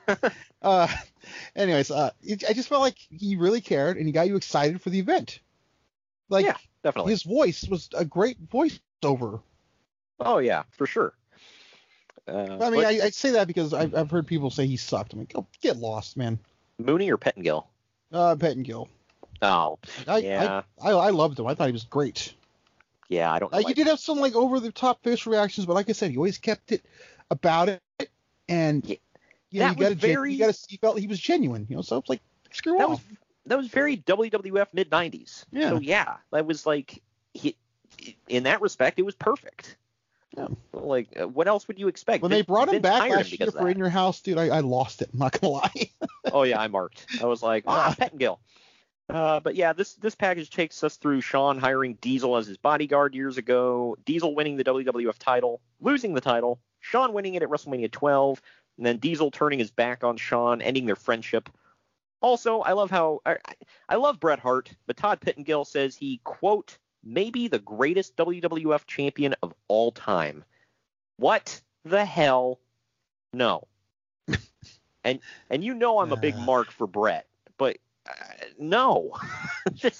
S7: uh, anyways, uh, it, I just felt like he really cared and he got you excited for the event. Like,
S6: yeah, definitely.
S7: His voice was a great voiceover.
S6: Oh yeah, for sure. Uh,
S7: I mean,
S6: but,
S7: I, I say that because I've, I've heard people say he sucked. I'm like, oh, get lost, man.
S6: Mooney or Pettengill?
S7: Uh, Pettengill.
S6: Oh,
S7: I,
S6: yeah.
S7: I, I, I loved him. I thought he was great.
S6: Yeah, I don't.
S7: Uh,
S6: like
S7: you did have some like over the top facial reactions, but like I said, he always kept it about it, and
S6: yeah,
S7: you know,
S6: that
S7: you got
S6: was
S7: to
S6: very.
S7: You got to he felt he was genuine, you know. So it's like screw
S6: that
S7: off.
S6: was that was very W W F mid nineties.
S7: Yeah.
S6: So yeah, that was like he, in that respect, it was perfect.
S7: Yeah.
S6: Like, uh, what else would you expect?
S7: When
S6: Vin,
S7: they brought him
S6: Vince
S7: back
S6: hired
S7: last
S6: him
S7: year
S6: because
S7: for
S6: of
S7: In Your House, dude, I, I lost it. I'm not gonna lie.
S6: Oh yeah, I marked. I was like, ah, Pettengill. Uh, but yeah, this this package takes us through Shawn hiring Diesel as his bodyguard years ago, Diesel winning the W W F title, losing the title, Shawn winning it at WrestleMania twelve, and then Diesel turning his back on Shawn, ending their friendship. Also, I love how I, I love Bret Hart, but Todd Pettengill says he, quote, may be the greatest W W F champion of all time. What the hell? No. and and you know I'm a big mark for Bret, but uh, no. Just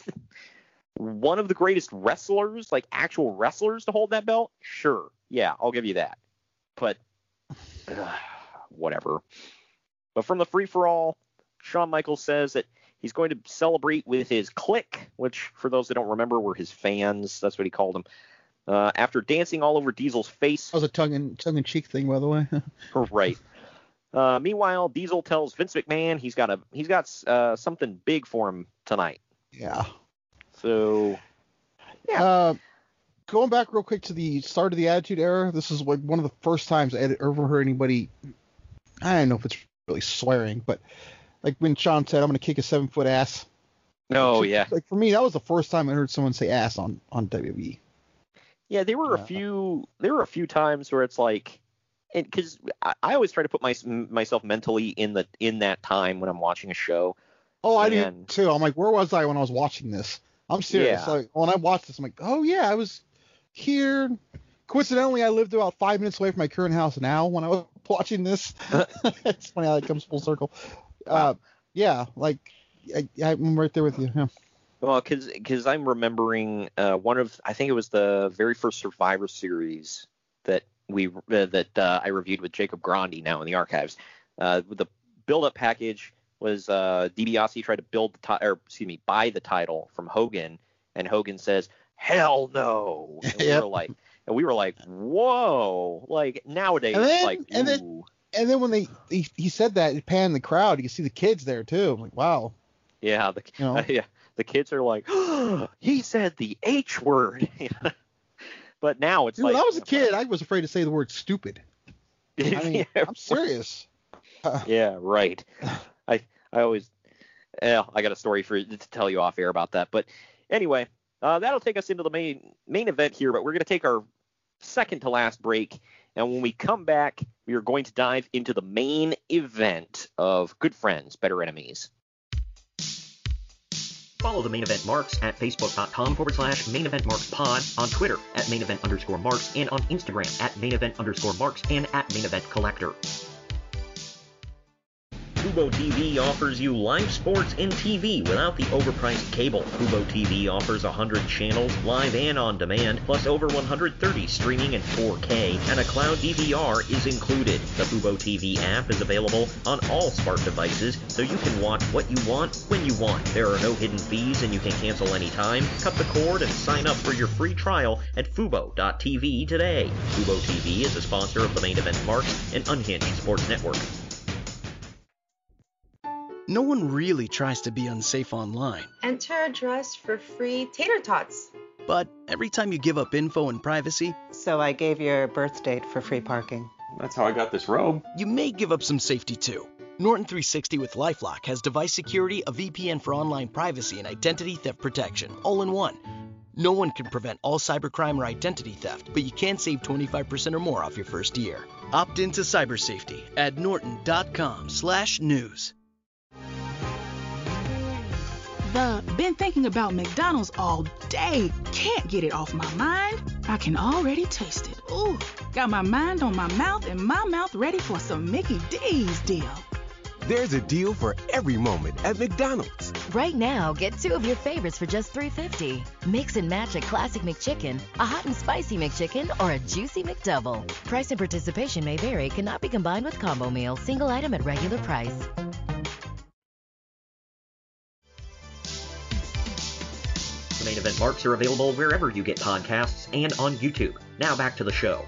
S6: one of the greatest wrestlers, like actual wrestlers to hold that belt? Sure. Yeah, I'll give you that. But uh, whatever. But from the free-for-all, Shawn Michaels says that he's going to celebrate with his clique, which for those that don't remember were his fans. That's what he called them. Uh, after dancing all over Diesel's face.
S7: That was a tongue in tongue in cheek thing, by the way.
S6: Right. Uh, meanwhile, Diesel tells Vince McMahon he's got a he's got uh, something big for him tonight.
S7: Yeah.
S6: So. Yeah.
S7: Uh, going back real quick to the start of the Attitude Era, this is like one of the first times I had ever heard anybody. I don't know if it's really swearing, but like when Shawn said, "I'm going to kick a seven foot ass."
S6: Oh
S7: Which,
S6: yeah.
S7: Like for me, that was the first time I heard someone say ass on on W W E.
S6: Yeah, there were a few. There were a few times where it's like, because I, I always try to put my, myself mentally in the in that time when I'm watching a show.
S7: Oh, I
S6: and,
S7: do too. I'm like, where was I when I was watching this? I'm serious.
S6: Yeah.
S7: Like when I watched this, I'm like, oh yeah, I was here. Coincidentally, I lived about five minutes away from my current house now when I was watching this. It's funny how it comes full circle. Wow. Uh, yeah, like I, I'm right there with you. Yeah.
S6: Well, because because I'm remembering uh, one of I think it was the very first Survivor Series that we uh, that uh, I reviewed with Jacob Grandi now in the archives. Uh, the build-up package was uh, DiBiase tried to build the ti- or excuse me, buy the title from Hogan, and Hogan says, "Hell no!" And we
S7: Yep.
S6: were like, and we were like, "Whoa!" Like nowadays,
S7: And then,
S6: it's like,
S7: and
S6: ooh.
S7: then, and then when they he, he said that, it panned the crowd. You can see the kids there too. I'm like, wow.
S6: yeah, the
S7: You know?
S6: yeah, the kids are like, oh, he said the H word. But now it's
S7: Dude,
S6: like,
S7: when I was a kid, I was afraid to say the word stupid. I mean,
S6: yeah,
S7: I'm serious.
S6: yeah, right. I I always, yeah, I got a story for to tell you off air about that. But anyway, uh, that'll take us into the main main event here. But we're going to take our second to last break, and when we come back, we are going to dive into the main event of Good Friends, Better Enemies.
S2: Follow the Main Event Marks at facebook.com forward slash main event marks pod, on Twitter at main event underscore marks, and on Instagram at main event underscore marks and at main event collector. Fubo T V offers you live sports and T V without the overpriced cable. Fubo T V offers one hundred channels, live and on demand, plus over one hundred thirty streaming in four K, and a cloud D V R is included. The Fubo T V app is available on all smart devices, so you can watch what you want when you want. There are no hidden fees, and you can cancel anytime. Cut the cord and sign up for your free trial at fubo dot t v today. Fubo T V is a sponsor of the Main Event Marks and Unhinged Sports Network.
S12: No one really tries to be unsafe online.
S13: Enter address for free tater tots.
S12: But every time you give up info and privacy...
S14: So I gave your birth date for free parking.
S15: That's how I got this robe.
S12: You may give up some safety too. Norton three sixty with LifeLock has device security, a V P N for online privacy, and identity theft protection, all in one. No one can prevent all cybercrime or identity theft, but you can save twenty-five percent or more off your first year. Opt into cyber safety at norton.com slash news.
S16: The been thinking about McDonald's all day. Can't get it off my mind. I can already taste it. Ooh, got my mind on my mouth and my mouth ready for some Mickey D's deal.
S4: There's a deal for every moment at McDonald's.
S5: Right now, get two of your favorites for just three fifty. Mix and match a classic McChicken, a hot and spicy McChicken, or a juicy McDouble. Price and participation may vary. Cannot be combined with combo meal. Single item at regular price.
S2: The Main Event Marks are available wherever you get podcasts and on YouTube. Now back to the show.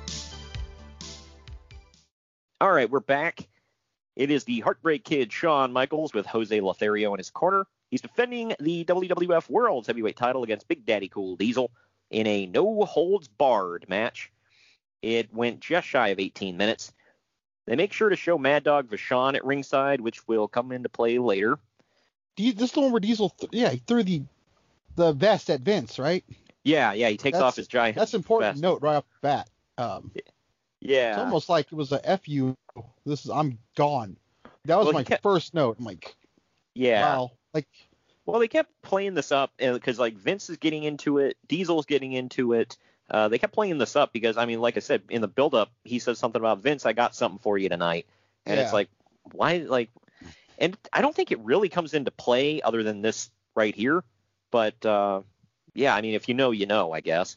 S6: All right, we're back. It is the Heartbreak Kid, Shawn Michaels, with Jose Lothario in his corner. He's defending the W W F World's Heavyweight title against Big Daddy Cool Diesel in a no-holds-barred match. It went just shy of eighteen minutes. They make sure to show Mad Dog Vachon at ringside, which will come into play later.
S7: This is the one where Diesel, th- yeah, he threw the the vest at Vince, right?
S6: Yeah, yeah, he takes
S7: That's-
S6: off his giant
S7: That's an important
S6: vest.
S7: note right off the bat. Um,
S6: Yeah.
S7: It's almost like it was a F you. This is I'm gone. That was
S6: Well,
S7: my
S6: he kept-
S7: first note. I'm like,
S6: Yeah.
S7: wow. Like,
S6: Well, they kept playing this up because, like, Vince is getting into it, Diesel's getting into it. Uh, they kept playing this up because, I mean, like I said, in the build-up, he says something about, Vince, I got something for you tonight. And it's
S7: Yeah.
S6: like, why, like, and I don't think it really comes into play other than this right here. But, uh, yeah, I mean, if you know, you know, I guess.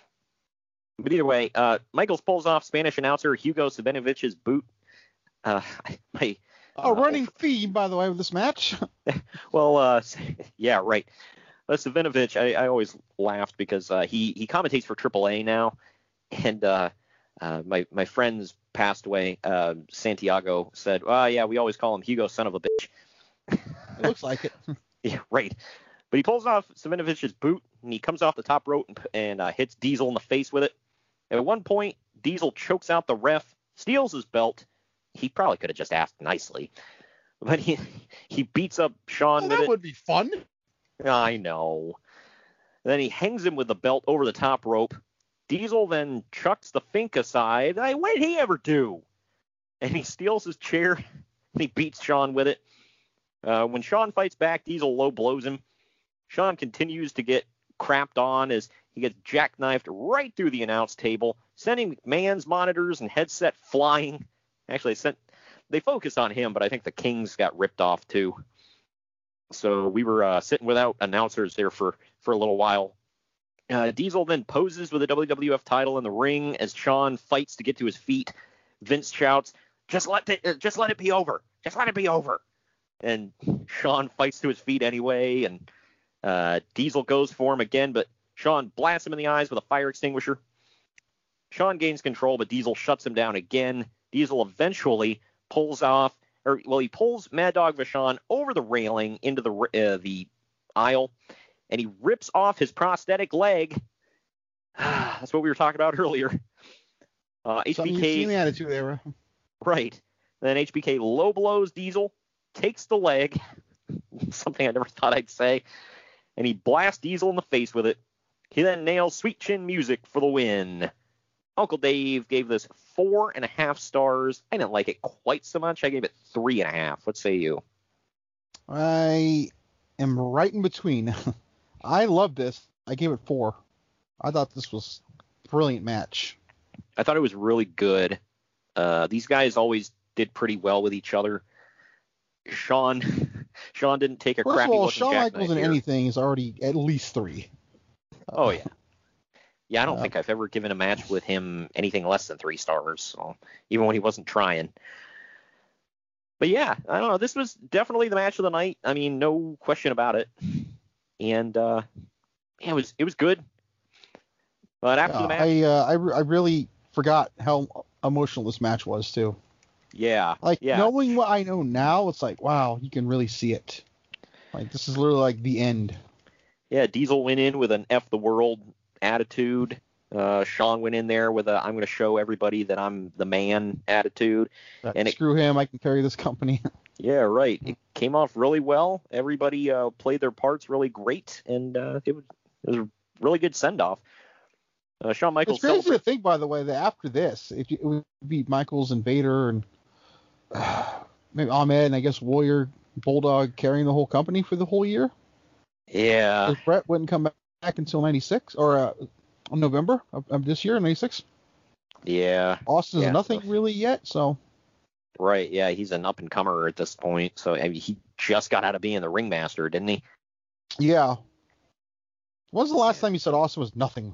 S6: But either way, uh, Michaels pulls off Spanish announcer Hugo Sabinovich's boot. Uh, my,
S7: a running theme, by the way, with this match.
S6: Well, uh, yeah, right. Uh, Savinovich, I, I always laughed because uh, he he commentates for triple A now, and uh, uh, my my friends passed away. Uh, Santiago said, "Oh yeah, we always call him Hugo, son of a bitch."
S7: It looks like it.
S6: Yeah, right. But he pulls off Savinovich's boot, and he comes off the top rope and, and uh, hits Diesel in the face with it. At one point, Diesel chokes out the ref, steals his belt. He probably could have just asked nicely, but he he beats up Shawn
S7: Oh,
S6: with
S7: that
S6: it.
S7: would be fun.
S6: I know. Then he hangs him with the belt over the top rope. Diesel then chucks the Fink aside. Hey, what did he ever do? And he steals his chair, and he beats Shawn with it. Uh, when Shawn fights back, Diesel low blows him. Shawn continues to get crapped on as he gets jackknifed right through the announce table, sending McMahon's monitors and headset flying. Actually, they, sent, they focused on him, but I think the Kings got ripped off too. So we were uh, sitting without announcers there for, for a little while. Uh, Diesel then poses with the W W F title in the ring as Shawn fights to get to his feet. Vince shouts, "Just let it, uh, just let it be over. Just let it be over." and Shawn fights to his feet anyway, and uh, Diesel goes for him again, but Shawn blasts him in the eyes with a fire extinguisher. Shawn gains control, but Diesel shuts him down again. Diesel eventually pulls off, or well, he pulls Mad Dog Vachon over the railing into the uh, the aisle, and he rips off his prosthetic leg. That's what we were talking about earlier. Uh, H B K,
S7: Something you've seen the attitude era.
S6: Right. Then H B K low blows Diesel, takes the leg, something I never thought I'd say, and he blasts Diesel in the face with it. He then nails Sweet Chin Music for the win. Uncle Dave gave this four and a half stars. I didn't like it quite so much. I gave it three and a half. What say you?
S7: I am right in between. I love this. I gave it four. I thought this was a brilliant match.
S6: I thought it was really good. Uh, these guys always did pretty well with each other. Shawn, Shawn didn't take a
S7: First
S6: crappy
S7: of all,
S6: look
S7: Shawn
S6: at
S7: Michaels in anything is already at least three.
S6: Oh yeah, yeah. I don't
S7: Uh,
S6: think I've ever given a match with him anything less than three stars. So, even when he wasn't trying. But yeah, I don't know. This was definitely the match of the night. I mean, no question about it. And uh, yeah, it was it was good. But after
S7: Yeah,
S6: the match,
S7: I uh, I, re- I really forgot how emotional this match was too.
S6: yeah,
S7: Like
S6: yeah.
S7: knowing what I know now, it's like wow, you can really see it. Like this is literally like the end.
S6: Yeah, Diesel went in with an F the world attitude. Uh, Shawn went in there with a I'm going to show everybody that I'm the man attitude.
S7: Like,
S6: and it,
S7: screw him, I can carry this company.
S6: yeah, right. It came off really well. Everybody uh, played their parts really great, and uh, it was it was a really good send off. Uh, Shawn Michaels
S7: It's crazy
S6: celebrated.
S7: to think, by the way, that after this, if you, it would be Michaels and Vader and uh, maybe Ahmed and I guess Warrior, Bulldog carrying the whole company for the whole year.
S6: Yeah.
S7: If Brett wouldn't come back until ninety-six or uh, November of, of this year, ninety-six.
S6: Yeah.
S7: Austin's
S6: yeah.
S7: nothing really yet, so.
S6: Right. Yeah, he's an up and comer at this point. So I mean, he just got out of being the ringmaster, didn't he?
S7: Yeah. When's the last time you said Austin was nothing?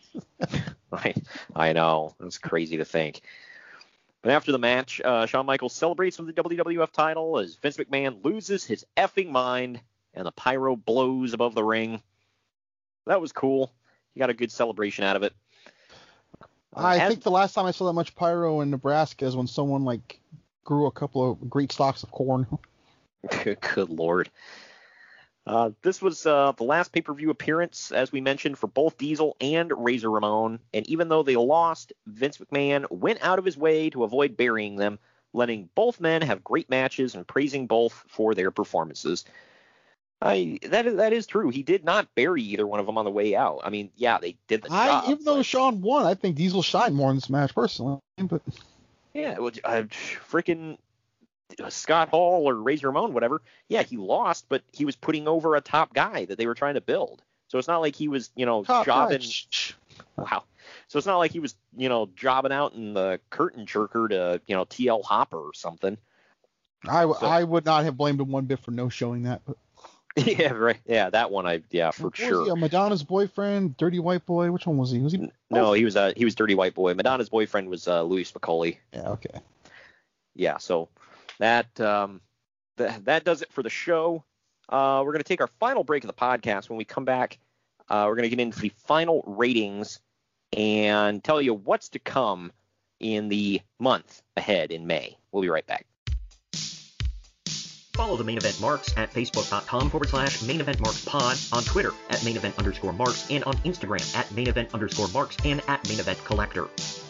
S6: I, I know. It's crazy to think. But after the match, uh, Shawn Michaels celebrates with the W W F title as Vince McMahon loses his effing mind and the pyro blows above the ring. That was cool. He got a good celebration out of it. Uh,
S7: I
S6: as,
S7: think the last time I saw that much pyro in Nebraska is when someone like grew a couple of great stalks of corn.
S6: Good, good Lord. Uh, this was uh, the last pay-per-view appearance, as we mentioned, for both Diesel and Razor Ramon. And even though they lost, Vince McMahon went out of his way to avoid burying them, letting both men have great matches and praising both for their performances. I that is, that is true. He did not bury either one of them on the way out. I mean, yeah, they did the
S7: I,
S6: job.
S7: even though Shawn won, I think Diesel shined more in this match personally. But
S6: Yeah, well, uh, freaking Scott Hall or Razor Ramon, whatever. Yeah, he lost, but he was putting over a top guy that they were trying to build. So it's not like he was, you know,
S7: top
S6: jobbing.
S7: guy.
S6: Wow. So it's not like he was, you know, jobbing out in the curtain jerker to, you know, T L Hopper or something.
S7: I,
S6: So-
S7: I would not have blamed him one bit for no showing that. But
S6: yeah, right. Yeah, that one, I yeah, for
S7: what was
S6: sure.
S7: he, uh, Madonna's boyfriend, Dirty White Boy. Which one was he? Was he?
S6: No, he was uh, he was Dirty White Boy. Madonna's boyfriend was uh, Louis Spicoli.
S7: Yeah. Okay.
S6: Yeah, so that um, th- that does it for the show. Uh, we're going to take our final break of the podcast. When we come back, uh, we're going to get into the final ratings and tell you what's to come in the month ahead in May. We'll be right back.
S2: Follow the Main Event Marks at facebook.com forward slash main event marks pod, on Twitter at main event underscore marks, and on Instagram at main event underscore marks and at main event collector.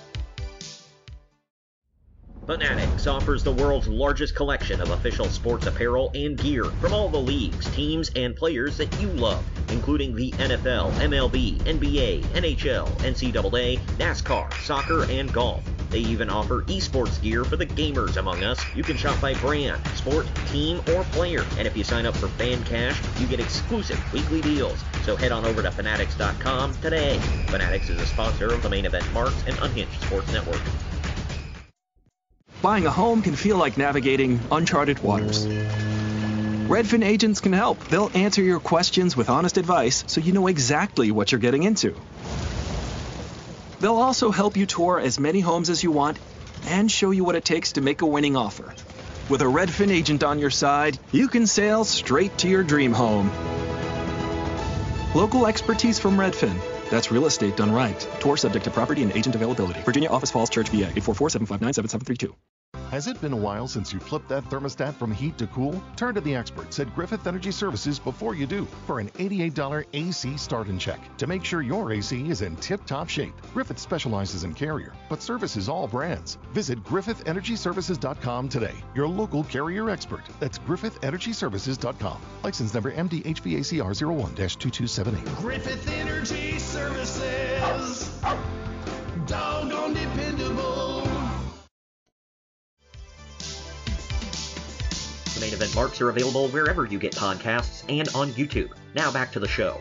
S2: Fanatics offers the world's largest collection of official sports apparel and gear from all the leagues, teams, and players that you love, including the N F L, M L B, N B A, N H L, N C double A, NASCAR, soccer, and golf. They even offer esports gear for the gamers among us. You can shop by brand, sport, team, or player. And if you sign up for Fan Cash, you get exclusive weekly deals. So head on over to fanatics dot com today. Fanatics is a sponsor of the Main Event Marks and Unhinged Sports Network.
S15: Buying a home can feel like navigating uncharted waters. Redfin agents can help. They'll answer your questions with honest advice so you know exactly what you're getting into. They'll also help you tour as many homes as you want and show you what it takes to make a winning offer. With a Redfin agent on your side, you can sail straight to your dream home. Local expertise from Redfin. That's real estate done right. Tour subject to property and agent availability. Virginia Office Falls Church, V A, eight four four, seven five nine, seven seven three two.
S17: Has it been a while since you flipped that thermostat from heat to cool? Turn to the experts at Griffith Energy Services before you do for an eighty-eight dollars A C start and check to make sure your A C is in tip-top shape. Griffith specializes in Carrier, but services all brands. Visit Griffith Energy Services dot com today. Your local Carrier expert. That's Griffith Energy Services dot com. License number M D H V A C R zero one dash two two seven eight.
S18: Griffith Energy Services. Doggone dependable.
S2: The main event marks are available wherever you get podcasts and on YouTube. Now back to the show.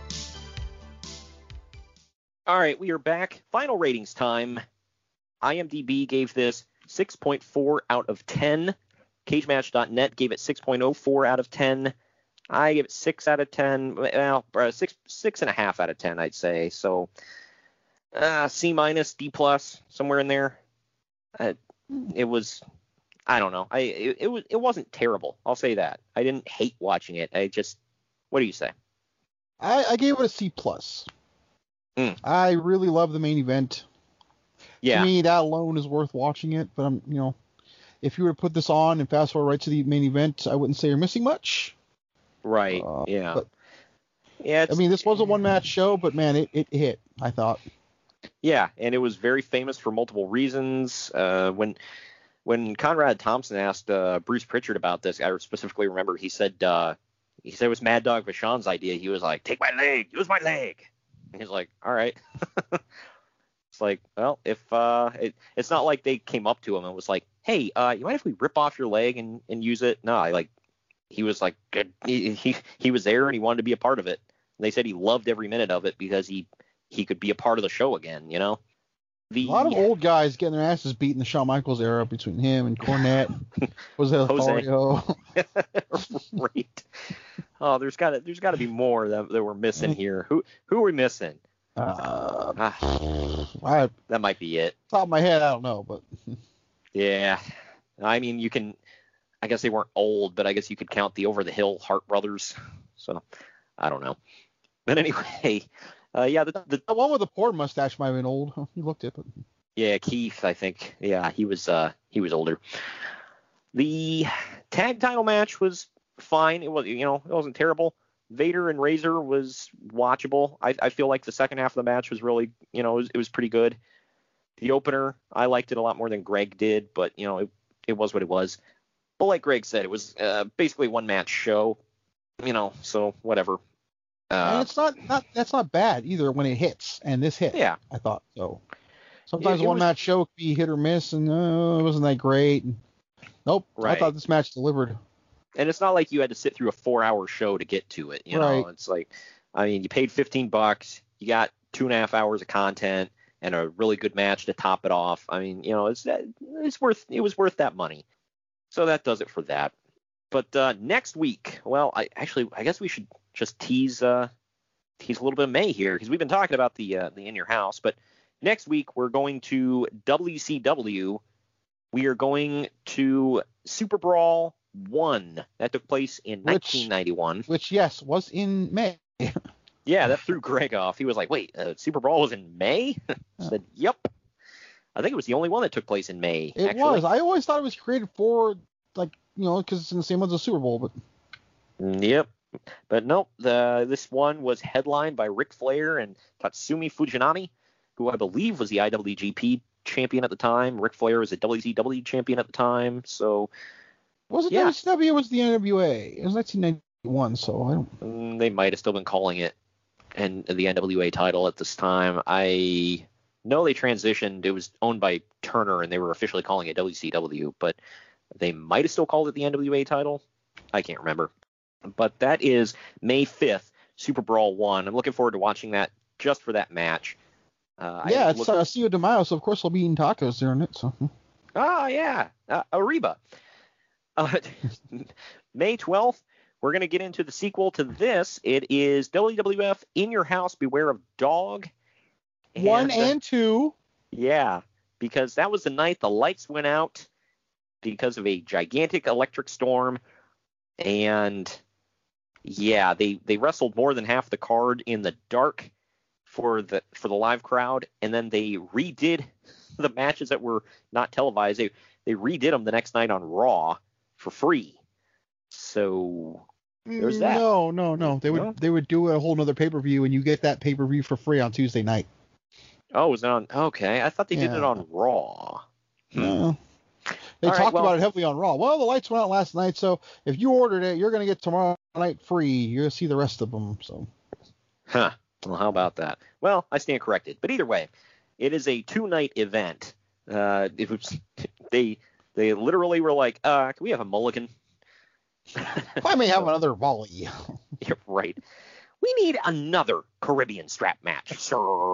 S6: All right, we are back. Final ratings time. IMDb gave this six point four out of ten. Cage Match dot net gave it six point oh four out of ten. I gave it six out of ten. Well, uh, six six and a half out of ten, I'd say. So uh, C minus, D plus, somewhere in there. Uh, it was. I don't know. I it, it was it wasn't terrible. I'll say that. I didn't hate watching it. I just. What do you say?
S7: I, I gave it a C plus.
S6: Mm.
S7: I really love the main event.
S6: Yeah.
S7: To me, that alone is worth watching it. But I'm, you know, if you were to put this on and fast forward right to the main event, I wouldn't say you're missing much.
S6: Right.
S7: Uh,
S6: yeah.
S7: But,
S6: yeah.
S7: I mean, this was a one match show, but man, it, it hit. I thought.
S6: Yeah, and it was very famous for multiple reasons. Uh, when. When Conrad Thompson asked uh, Bruce Pritchard about this, I specifically remember he said uh, he said it was Mad Dog Vachon's idea. He was like, "Take my leg, use my leg," and he's like, "All right." It's like, well, if uh, it, it's not like they came up to him and was like, "Hey, uh, you mind if we rip off your leg and, and use it?" No, I like he was like he, he he was there and he wanted to be a part of it. And they said he loved every minute of it because he he could be a part of the show again, you know. The,
S7: a lot of old guys getting their asses beat in the Shawn Michaels era between him and Cornette. Was it Lothario?
S6: Right. Oh, there's got to there's got to be more that, that we're missing here. Who who are we missing?
S7: Uh,
S6: ah,
S7: I,
S6: that might be it.
S7: Top of my head, I don't know, but
S6: yeah. I mean, you can. I guess they weren't old, but I guess you could count the Over the Hill Hart brothers. So I don't know. But anyway. Uh, yeah, the, the
S7: the one with the poor mustache might have been old. He looked it, but
S6: yeah, Keith, I think. Yeah, he was uh he was older. The tag title match was fine. It was you know it wasn't terrible. Vader and Razor was watchable. I, I feel like the second half of the match was really you know it was, it was pretty good. The opener, I liked it a lot more than Greg did, but you know it it was what it was. But like Greg said, it was uh, basically one match show. You know, so whatever. Uh,
S7: and it's not, not that's not bad either when it hits, and this hit.
S6: Yeah,
S7: I thought so. Sometimes
S6: it, it
S7: one
S6: was,
S7: match show could be hit or miss, and uh, it wasn't that great. And, nope,
S6: right.
S7: I thought this match delivered.
S6: And it's not like you had to sit through a four-hour show to get to it. You
S7: right.
S6: know, it's like, I mean, you paid fifteen bucks, you got two and a half hours of content, and a really good match to top it off. I mean, you know, it's it's worth it was worth that money. So that does it for that. But uh, next week, well, I actually I guess we should just tease uh, tease a little bit of May here because we've been talking about the uh, the In Your House. But next week we're going to W C W. We are going to Super Brawl one that took place in which, nineteen ninety-one.
S7: Which yes was in May.
S6: Yeah, that threw Greg off. He was like, "Wait, uh, Super Brawl was in May?" I said, "Yep." I think it was the only one that took place in May.
S7: It
S6: actually.
S7: was. I always thought it was created for like you know because it's in the same month as the Super Bowl, but.
S6: Yep. But nope, the, this one was headlined by Ric Flair and Tatsumi Fujinami, who I believe was the I W G P champion at the time. Ric Flair was a W C W champion at the time. So
S7: was it
S6: yeah.
S7: W C W or was it the N W A? It was nineteen ninety-one, so I don't.
S6: Mm, they might have still been calling it and the N W A title at this time. I know they transitioned. It was owned by Turner, and they were officially calling it W C W, but they might have still called it the N W A title. I can't remember. But that is May fifth, Super Brawl one. I'm looking forward to watching that just for that match. Uh,
S7: yeah, it's
S6: look-
S7: uh, Cinco de Mayo, so of course I'll be eating tacos during it. So.
S6: Ah, yeah, uh, Ariba. Uh, May twelfth, we're going to get into the sequel to this. It is W W F In Your House, Beware of Dog.
S7: And, One and two.
S6: Yeah, because that was the night the lights went out because of a gigantic electric storm. And yeah, they, they wrestled more than half the card in the dark for the for the live crowd, and then they redid the matches that were not televised. They they redid them the next night on Raw for free. So there's that.
S7: No, no, no. They would
S6: No?
S7: they would do a whole nother pay per view, and you get that pay per view for free on Tuesday night.
S6: Oh, was it on? Okay, I thought they did
S7: Yeah.
S6: it on Raw.
S7: No. They
S6: All right,
S7: talked
S6: well-
S7: about it heavily on Raw. Well, the lights went out last night, so if you ordered it, you're going to get tomorrow night free. You're going to see the rest of them. So.
S6: Huh. Well, how about that? Well, I stand corrected. But either way, it is a two-night event. Uh, it was they they literally were like, uh, can we have a mulligan?
S7: I may have another volley.
S6: You're right. We need another Caribbean strap match, sir.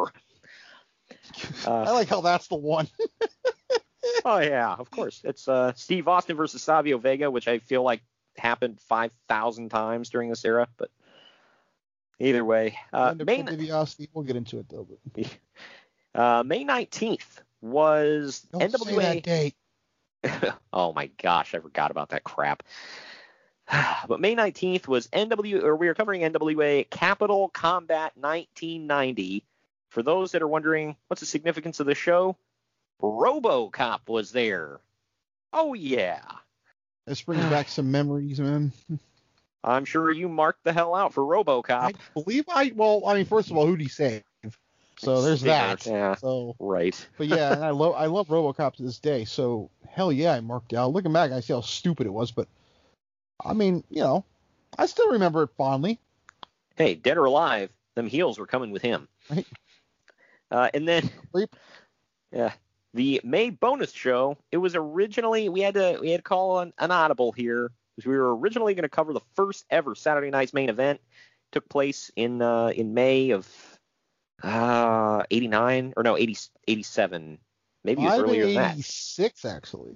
S7: I like how that's the one.
S6: Oh, yeah, of course. It's uh, Steve Austin versus Savio Vega, which I feel like happened five thousand times during this era. But either way, uh, May,
S7: DiBiase, we'll get into it, though. But...
S6: uh, May nineteenth was
S7: Don't
S6: N W A.
S7: say that date.
S6: Oh, my gosh, I forgot about that crap. But May nineteenth was N W, or we are covering N W A Capital Combat nineteen ninety. For those that are wondering, what's the significance of the show? RoboCop was there. Oh, yeah.
S7: This brings back some memories, man.
S6: I'm sure you marked the hell out for RoboCop.
S7: I believe I, well, I mean, first of all, who'd he save? So there's that.
S6: Yeah,
S7: so
S6: right.
S7: But yeah, and I love I love RoboCop to this day. So hell yeah, I marked it out. Looking back, I see how stupid it was, but I mean, you know, I still remember it fondly.
S6: Hey, dead or alive, them heels were coming with him.
S7: Right.
S6: Uh, and then,
S7: Sleep.
S6: yeah, the May bonus show. It was originally we had to we had to call an, an audible here because we were originally going to cover the first ever Saturday night's main event. It took place in uh, in May of uh, eighty-nine or no eighty, eighty-seven, maybe it was
S7: I've
S6: earlier
S7: been
S6: than that.
S7: eighty-six actually.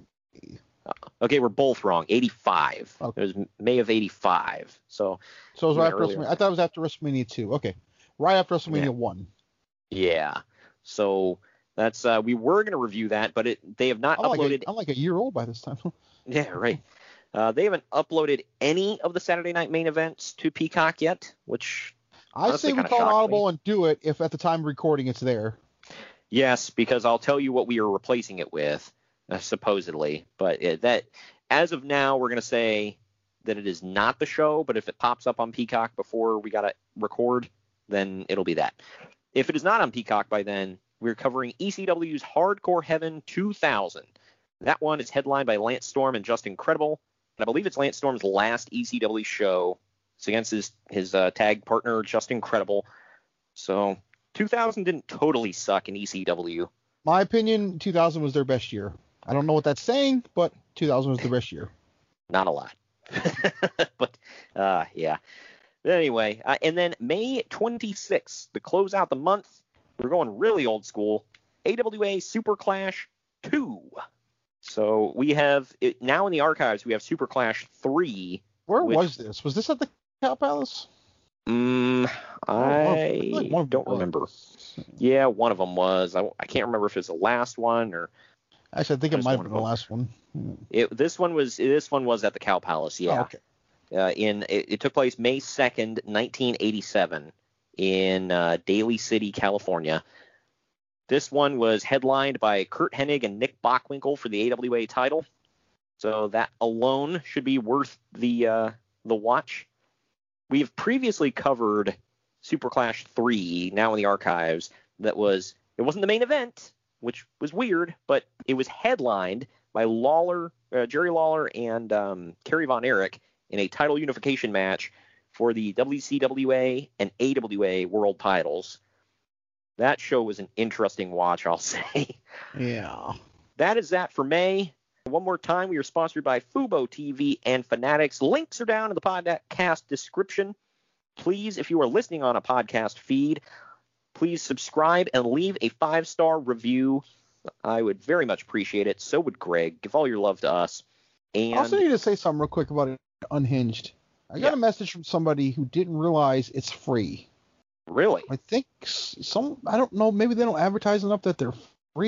S6: Okay, we're both wrong. eighty-five.
S7: Okay.
S6: It was May of eighty-five. So
S7: So it was
S6: even
S7: right after
S6: earlier.
S7: WrestleMania. I thought it was after WrestleMania two. Okay, right after WrestleMania
S6: Yeah.
S7: one.
S6: Yeah. So that's uh, we were going to review that, but it they have not
S7: I'm like,
S6: uploaded.
S7: a, I'm like a year old by this time.
S6: Yeah, right. Uh, they haven't uploaded any of the Saturday night main events to Peacock yet, which
S7: I
S6: honestly
S7: say we
S6: kinda
S7: call an
S6: shocked
S7: audible
S6: me.
S7: and do it if at the time of recording it's there.
S6: Yes, because I'll tell you what we are replacing it with, uh, supposedly. But uh, that, as of now, we're going to say that it is not the show. But if it pops up on Peacock before we got to record, then it'll be that. If it is not on Peacock by then, we're covering E C W's Hardcore Heaven two thousand. That one is headlined by Lance Storm and Just Incredible. And I believe it's Lance Storm's last E C W show. It's against his, his uh, tag partner, Just Incredible. So two thousand didn't totally suck in E C W.
S7: My opinion, two thousand was their best year. I don't know what that's saying, but two thousand was the best year.
S6: Not a lot. But, uh, yeah. But anyway, uh, and then May twenty-sixth, to close out the month, we're going really old school, A W A Super Clash two. So we have, it, now in the archives, we have Super Clash three.
S7: Where
S6: which-
S7: was this? Was this at the Cow Palace?
S6: Mm, I
S7: feel like one of them
S6: don't
S7: was.
S6: remember. Yeah, one of them was. I, I can't remember if it's the last one or
S7: Actually, I think it
S6: Just
S7: might have
S6: one
S7: been the
S6: of them.
S7: last one.
S6: it, this one was. This one was at the Cow Palace. Yeah.
S7: Oh, okay.
S6: Uh, in it, it took place May second, nineteen eighty-seven, in uh, Daly City, California. This one was headlined by Kurt Hennig and Nick Bockwinkel for the A W A title. So that alone should be worth the uh, the watch. We've previously covered Super Clash three, now in the archives. That was it wasn't the main event, which was weird, but it was headlined by Lawler, uh, Jerry Lawler, and um, Kerry Von Erich in a title unification match for the W C W A and A W A world titles. That show was an interesting watch, I'll say.
S7: Yeah.
S6: That is that for May. One more time, we are sponsored by Fubo T V and Fanatics. Links are down in the podcast description. Please, if you are listening on a podcast feed, please subscribe and leave a five-star review. I would very much appreciate it. So would Greg. Give all your love to us. And
S7: I also need to say something real quick about it, Unhinged. I got
S6: Yeah.
S7: a message from somebody who didn't realize it's free.
S6: Really?
S7: I think s- some, I don't know, maybe they don't advertise enough that they're free.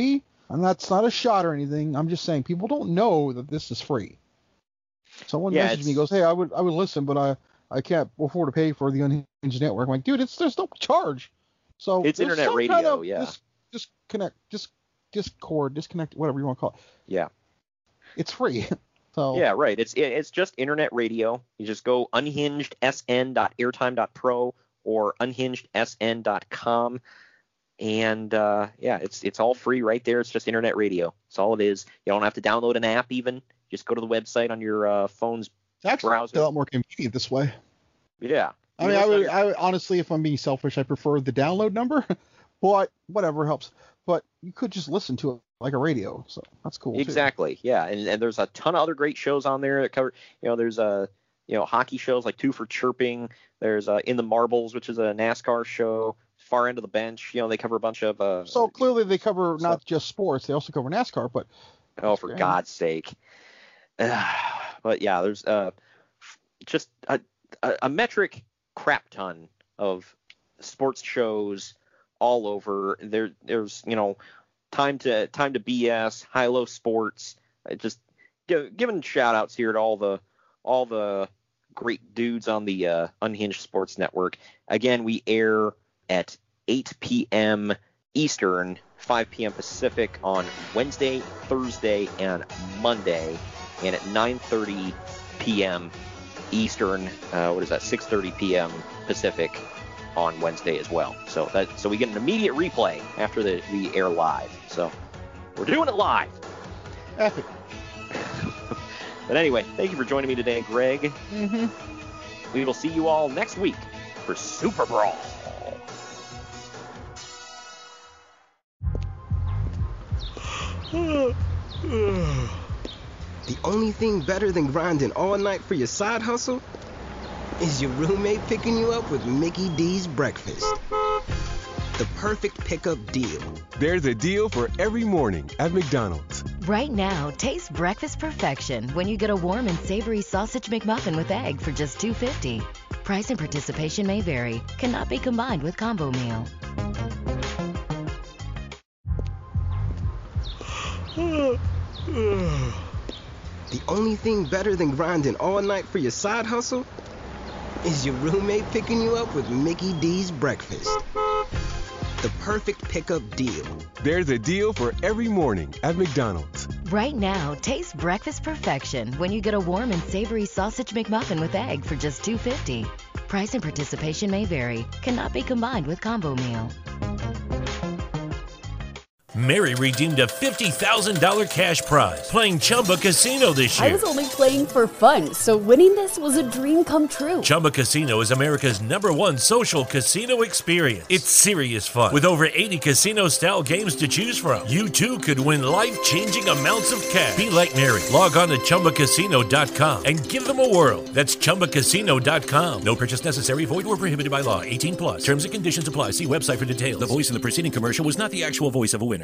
S7: And that's not a shot or anything. I'm just saying people don't know that this is free. Someone
S6: Yeah,
S7: messaged me,
S6: it's-
S7: goes, "Hey, I would I would listen, but I I can't afford to pay for the Unhinged network." I'm like, dude, it's there's no charge. So
S6: It's
S7: there's
S6: internet
S7: some
S6: radio,
S7: kind of
S6: yeah.
S7: Dis, disconnect, dis, discord, disconnect, whatever you want to call it.
S6: Yeah.
S7: It's free. So
S6: Yeah, right. It's it's just internet radio. You just go unhinged s n dot airtime dot pro or unhinged s n dot com, and uh, yeah, it's it's all free right there. It's just internet radio. That's all it is. You don't have to download an app even. Just go to the website on your uh, phone's
S7: it's actually
S6: browser.
S7: a lot more convenient this way.
S6: Yeah.
S7: I mean, I would, I would honestly, if I'm being selfish, I prefer the download number, but whatever helps. But you could just listen to it like a radio, so that's cool.
S6: Exactly. Yeah, and, and there's a ton of other great shows on there that cover. You know, there's a you know hockey shows like Two for Chirping. There's uh, In the Marbles, which is a NASCAR show. Far End of the Bench. You know, they cover a bunch of. Uh,
S7: So clearly they cover not just sports; they also cover NASCAR. But
S6: oh, for God's sake. But yeah, there's uh, just a, a, a metric crap ton of sports shows all over. There, there's you know, time to time to B S, high low sports. I just give, giving shout outs here to all the all the great dudes on the uh, Unhinged Sports Network. Again, we air at eight p.m. Eastern, five p.m. Pacific on Wednesday, Thursday, and Monday, and at nine thirty p.m. Eastern, uh, what is that, six thirty p.m. Pacific on Wednesday as well. So that so we get an immediate replay after the we air live. So we're doing it live.
S7: Epic.
S6: But anyway, thank you for joining me today, Greg.
S7: Mm-hmm.
S6: We will see you all next week for Super Brawl.
S3: The only thing better than grinding all night for your side hustle is your roommate picking you up with Mickey D's breakfast. The perfect pickup deal.
S4: There's a deal for every morning at McDonald's.
S5: Right now, taste breakfast perfection when you get a warm and savory sausage McMuffin with egg for just two dollars and fifty cents. Price and participation may vary. Cannot be combined with combo meal.
S3: The only thing better than grinding all night for your side hustle is your roommate picking you up with Mickey D's breakfast. The perfect pickup deal.
S4: There's a deal for every morning at McDonald's.
S5: Right now, taste breakfast perfection when you get a warm and savory sausage McMuffin with egg for just two dollars and fifty cents. Price and participation may vary. Cannot be combined with combo meal.
S19: Mary redeemed a fifty thousand dollars cash prize playing Chumba Casino this year.
S20: I was only playing for fun, so winning this was a dream come true.
S19: Chumba Casino is America's number one social casino experience. It's serious fun. With over eighty casino-style games to choose from, you too could win life-changing amounts of cash. Be like Mary. Log on to Chumba Casino dot com and give them a whirl. That's Chumba Casino dot com. No purchase necessary. Void or prohibited by law. eighteen plus. Terms and conditions apply. See website for details. The voice in the preceding commercial was not the actual voice of a winner.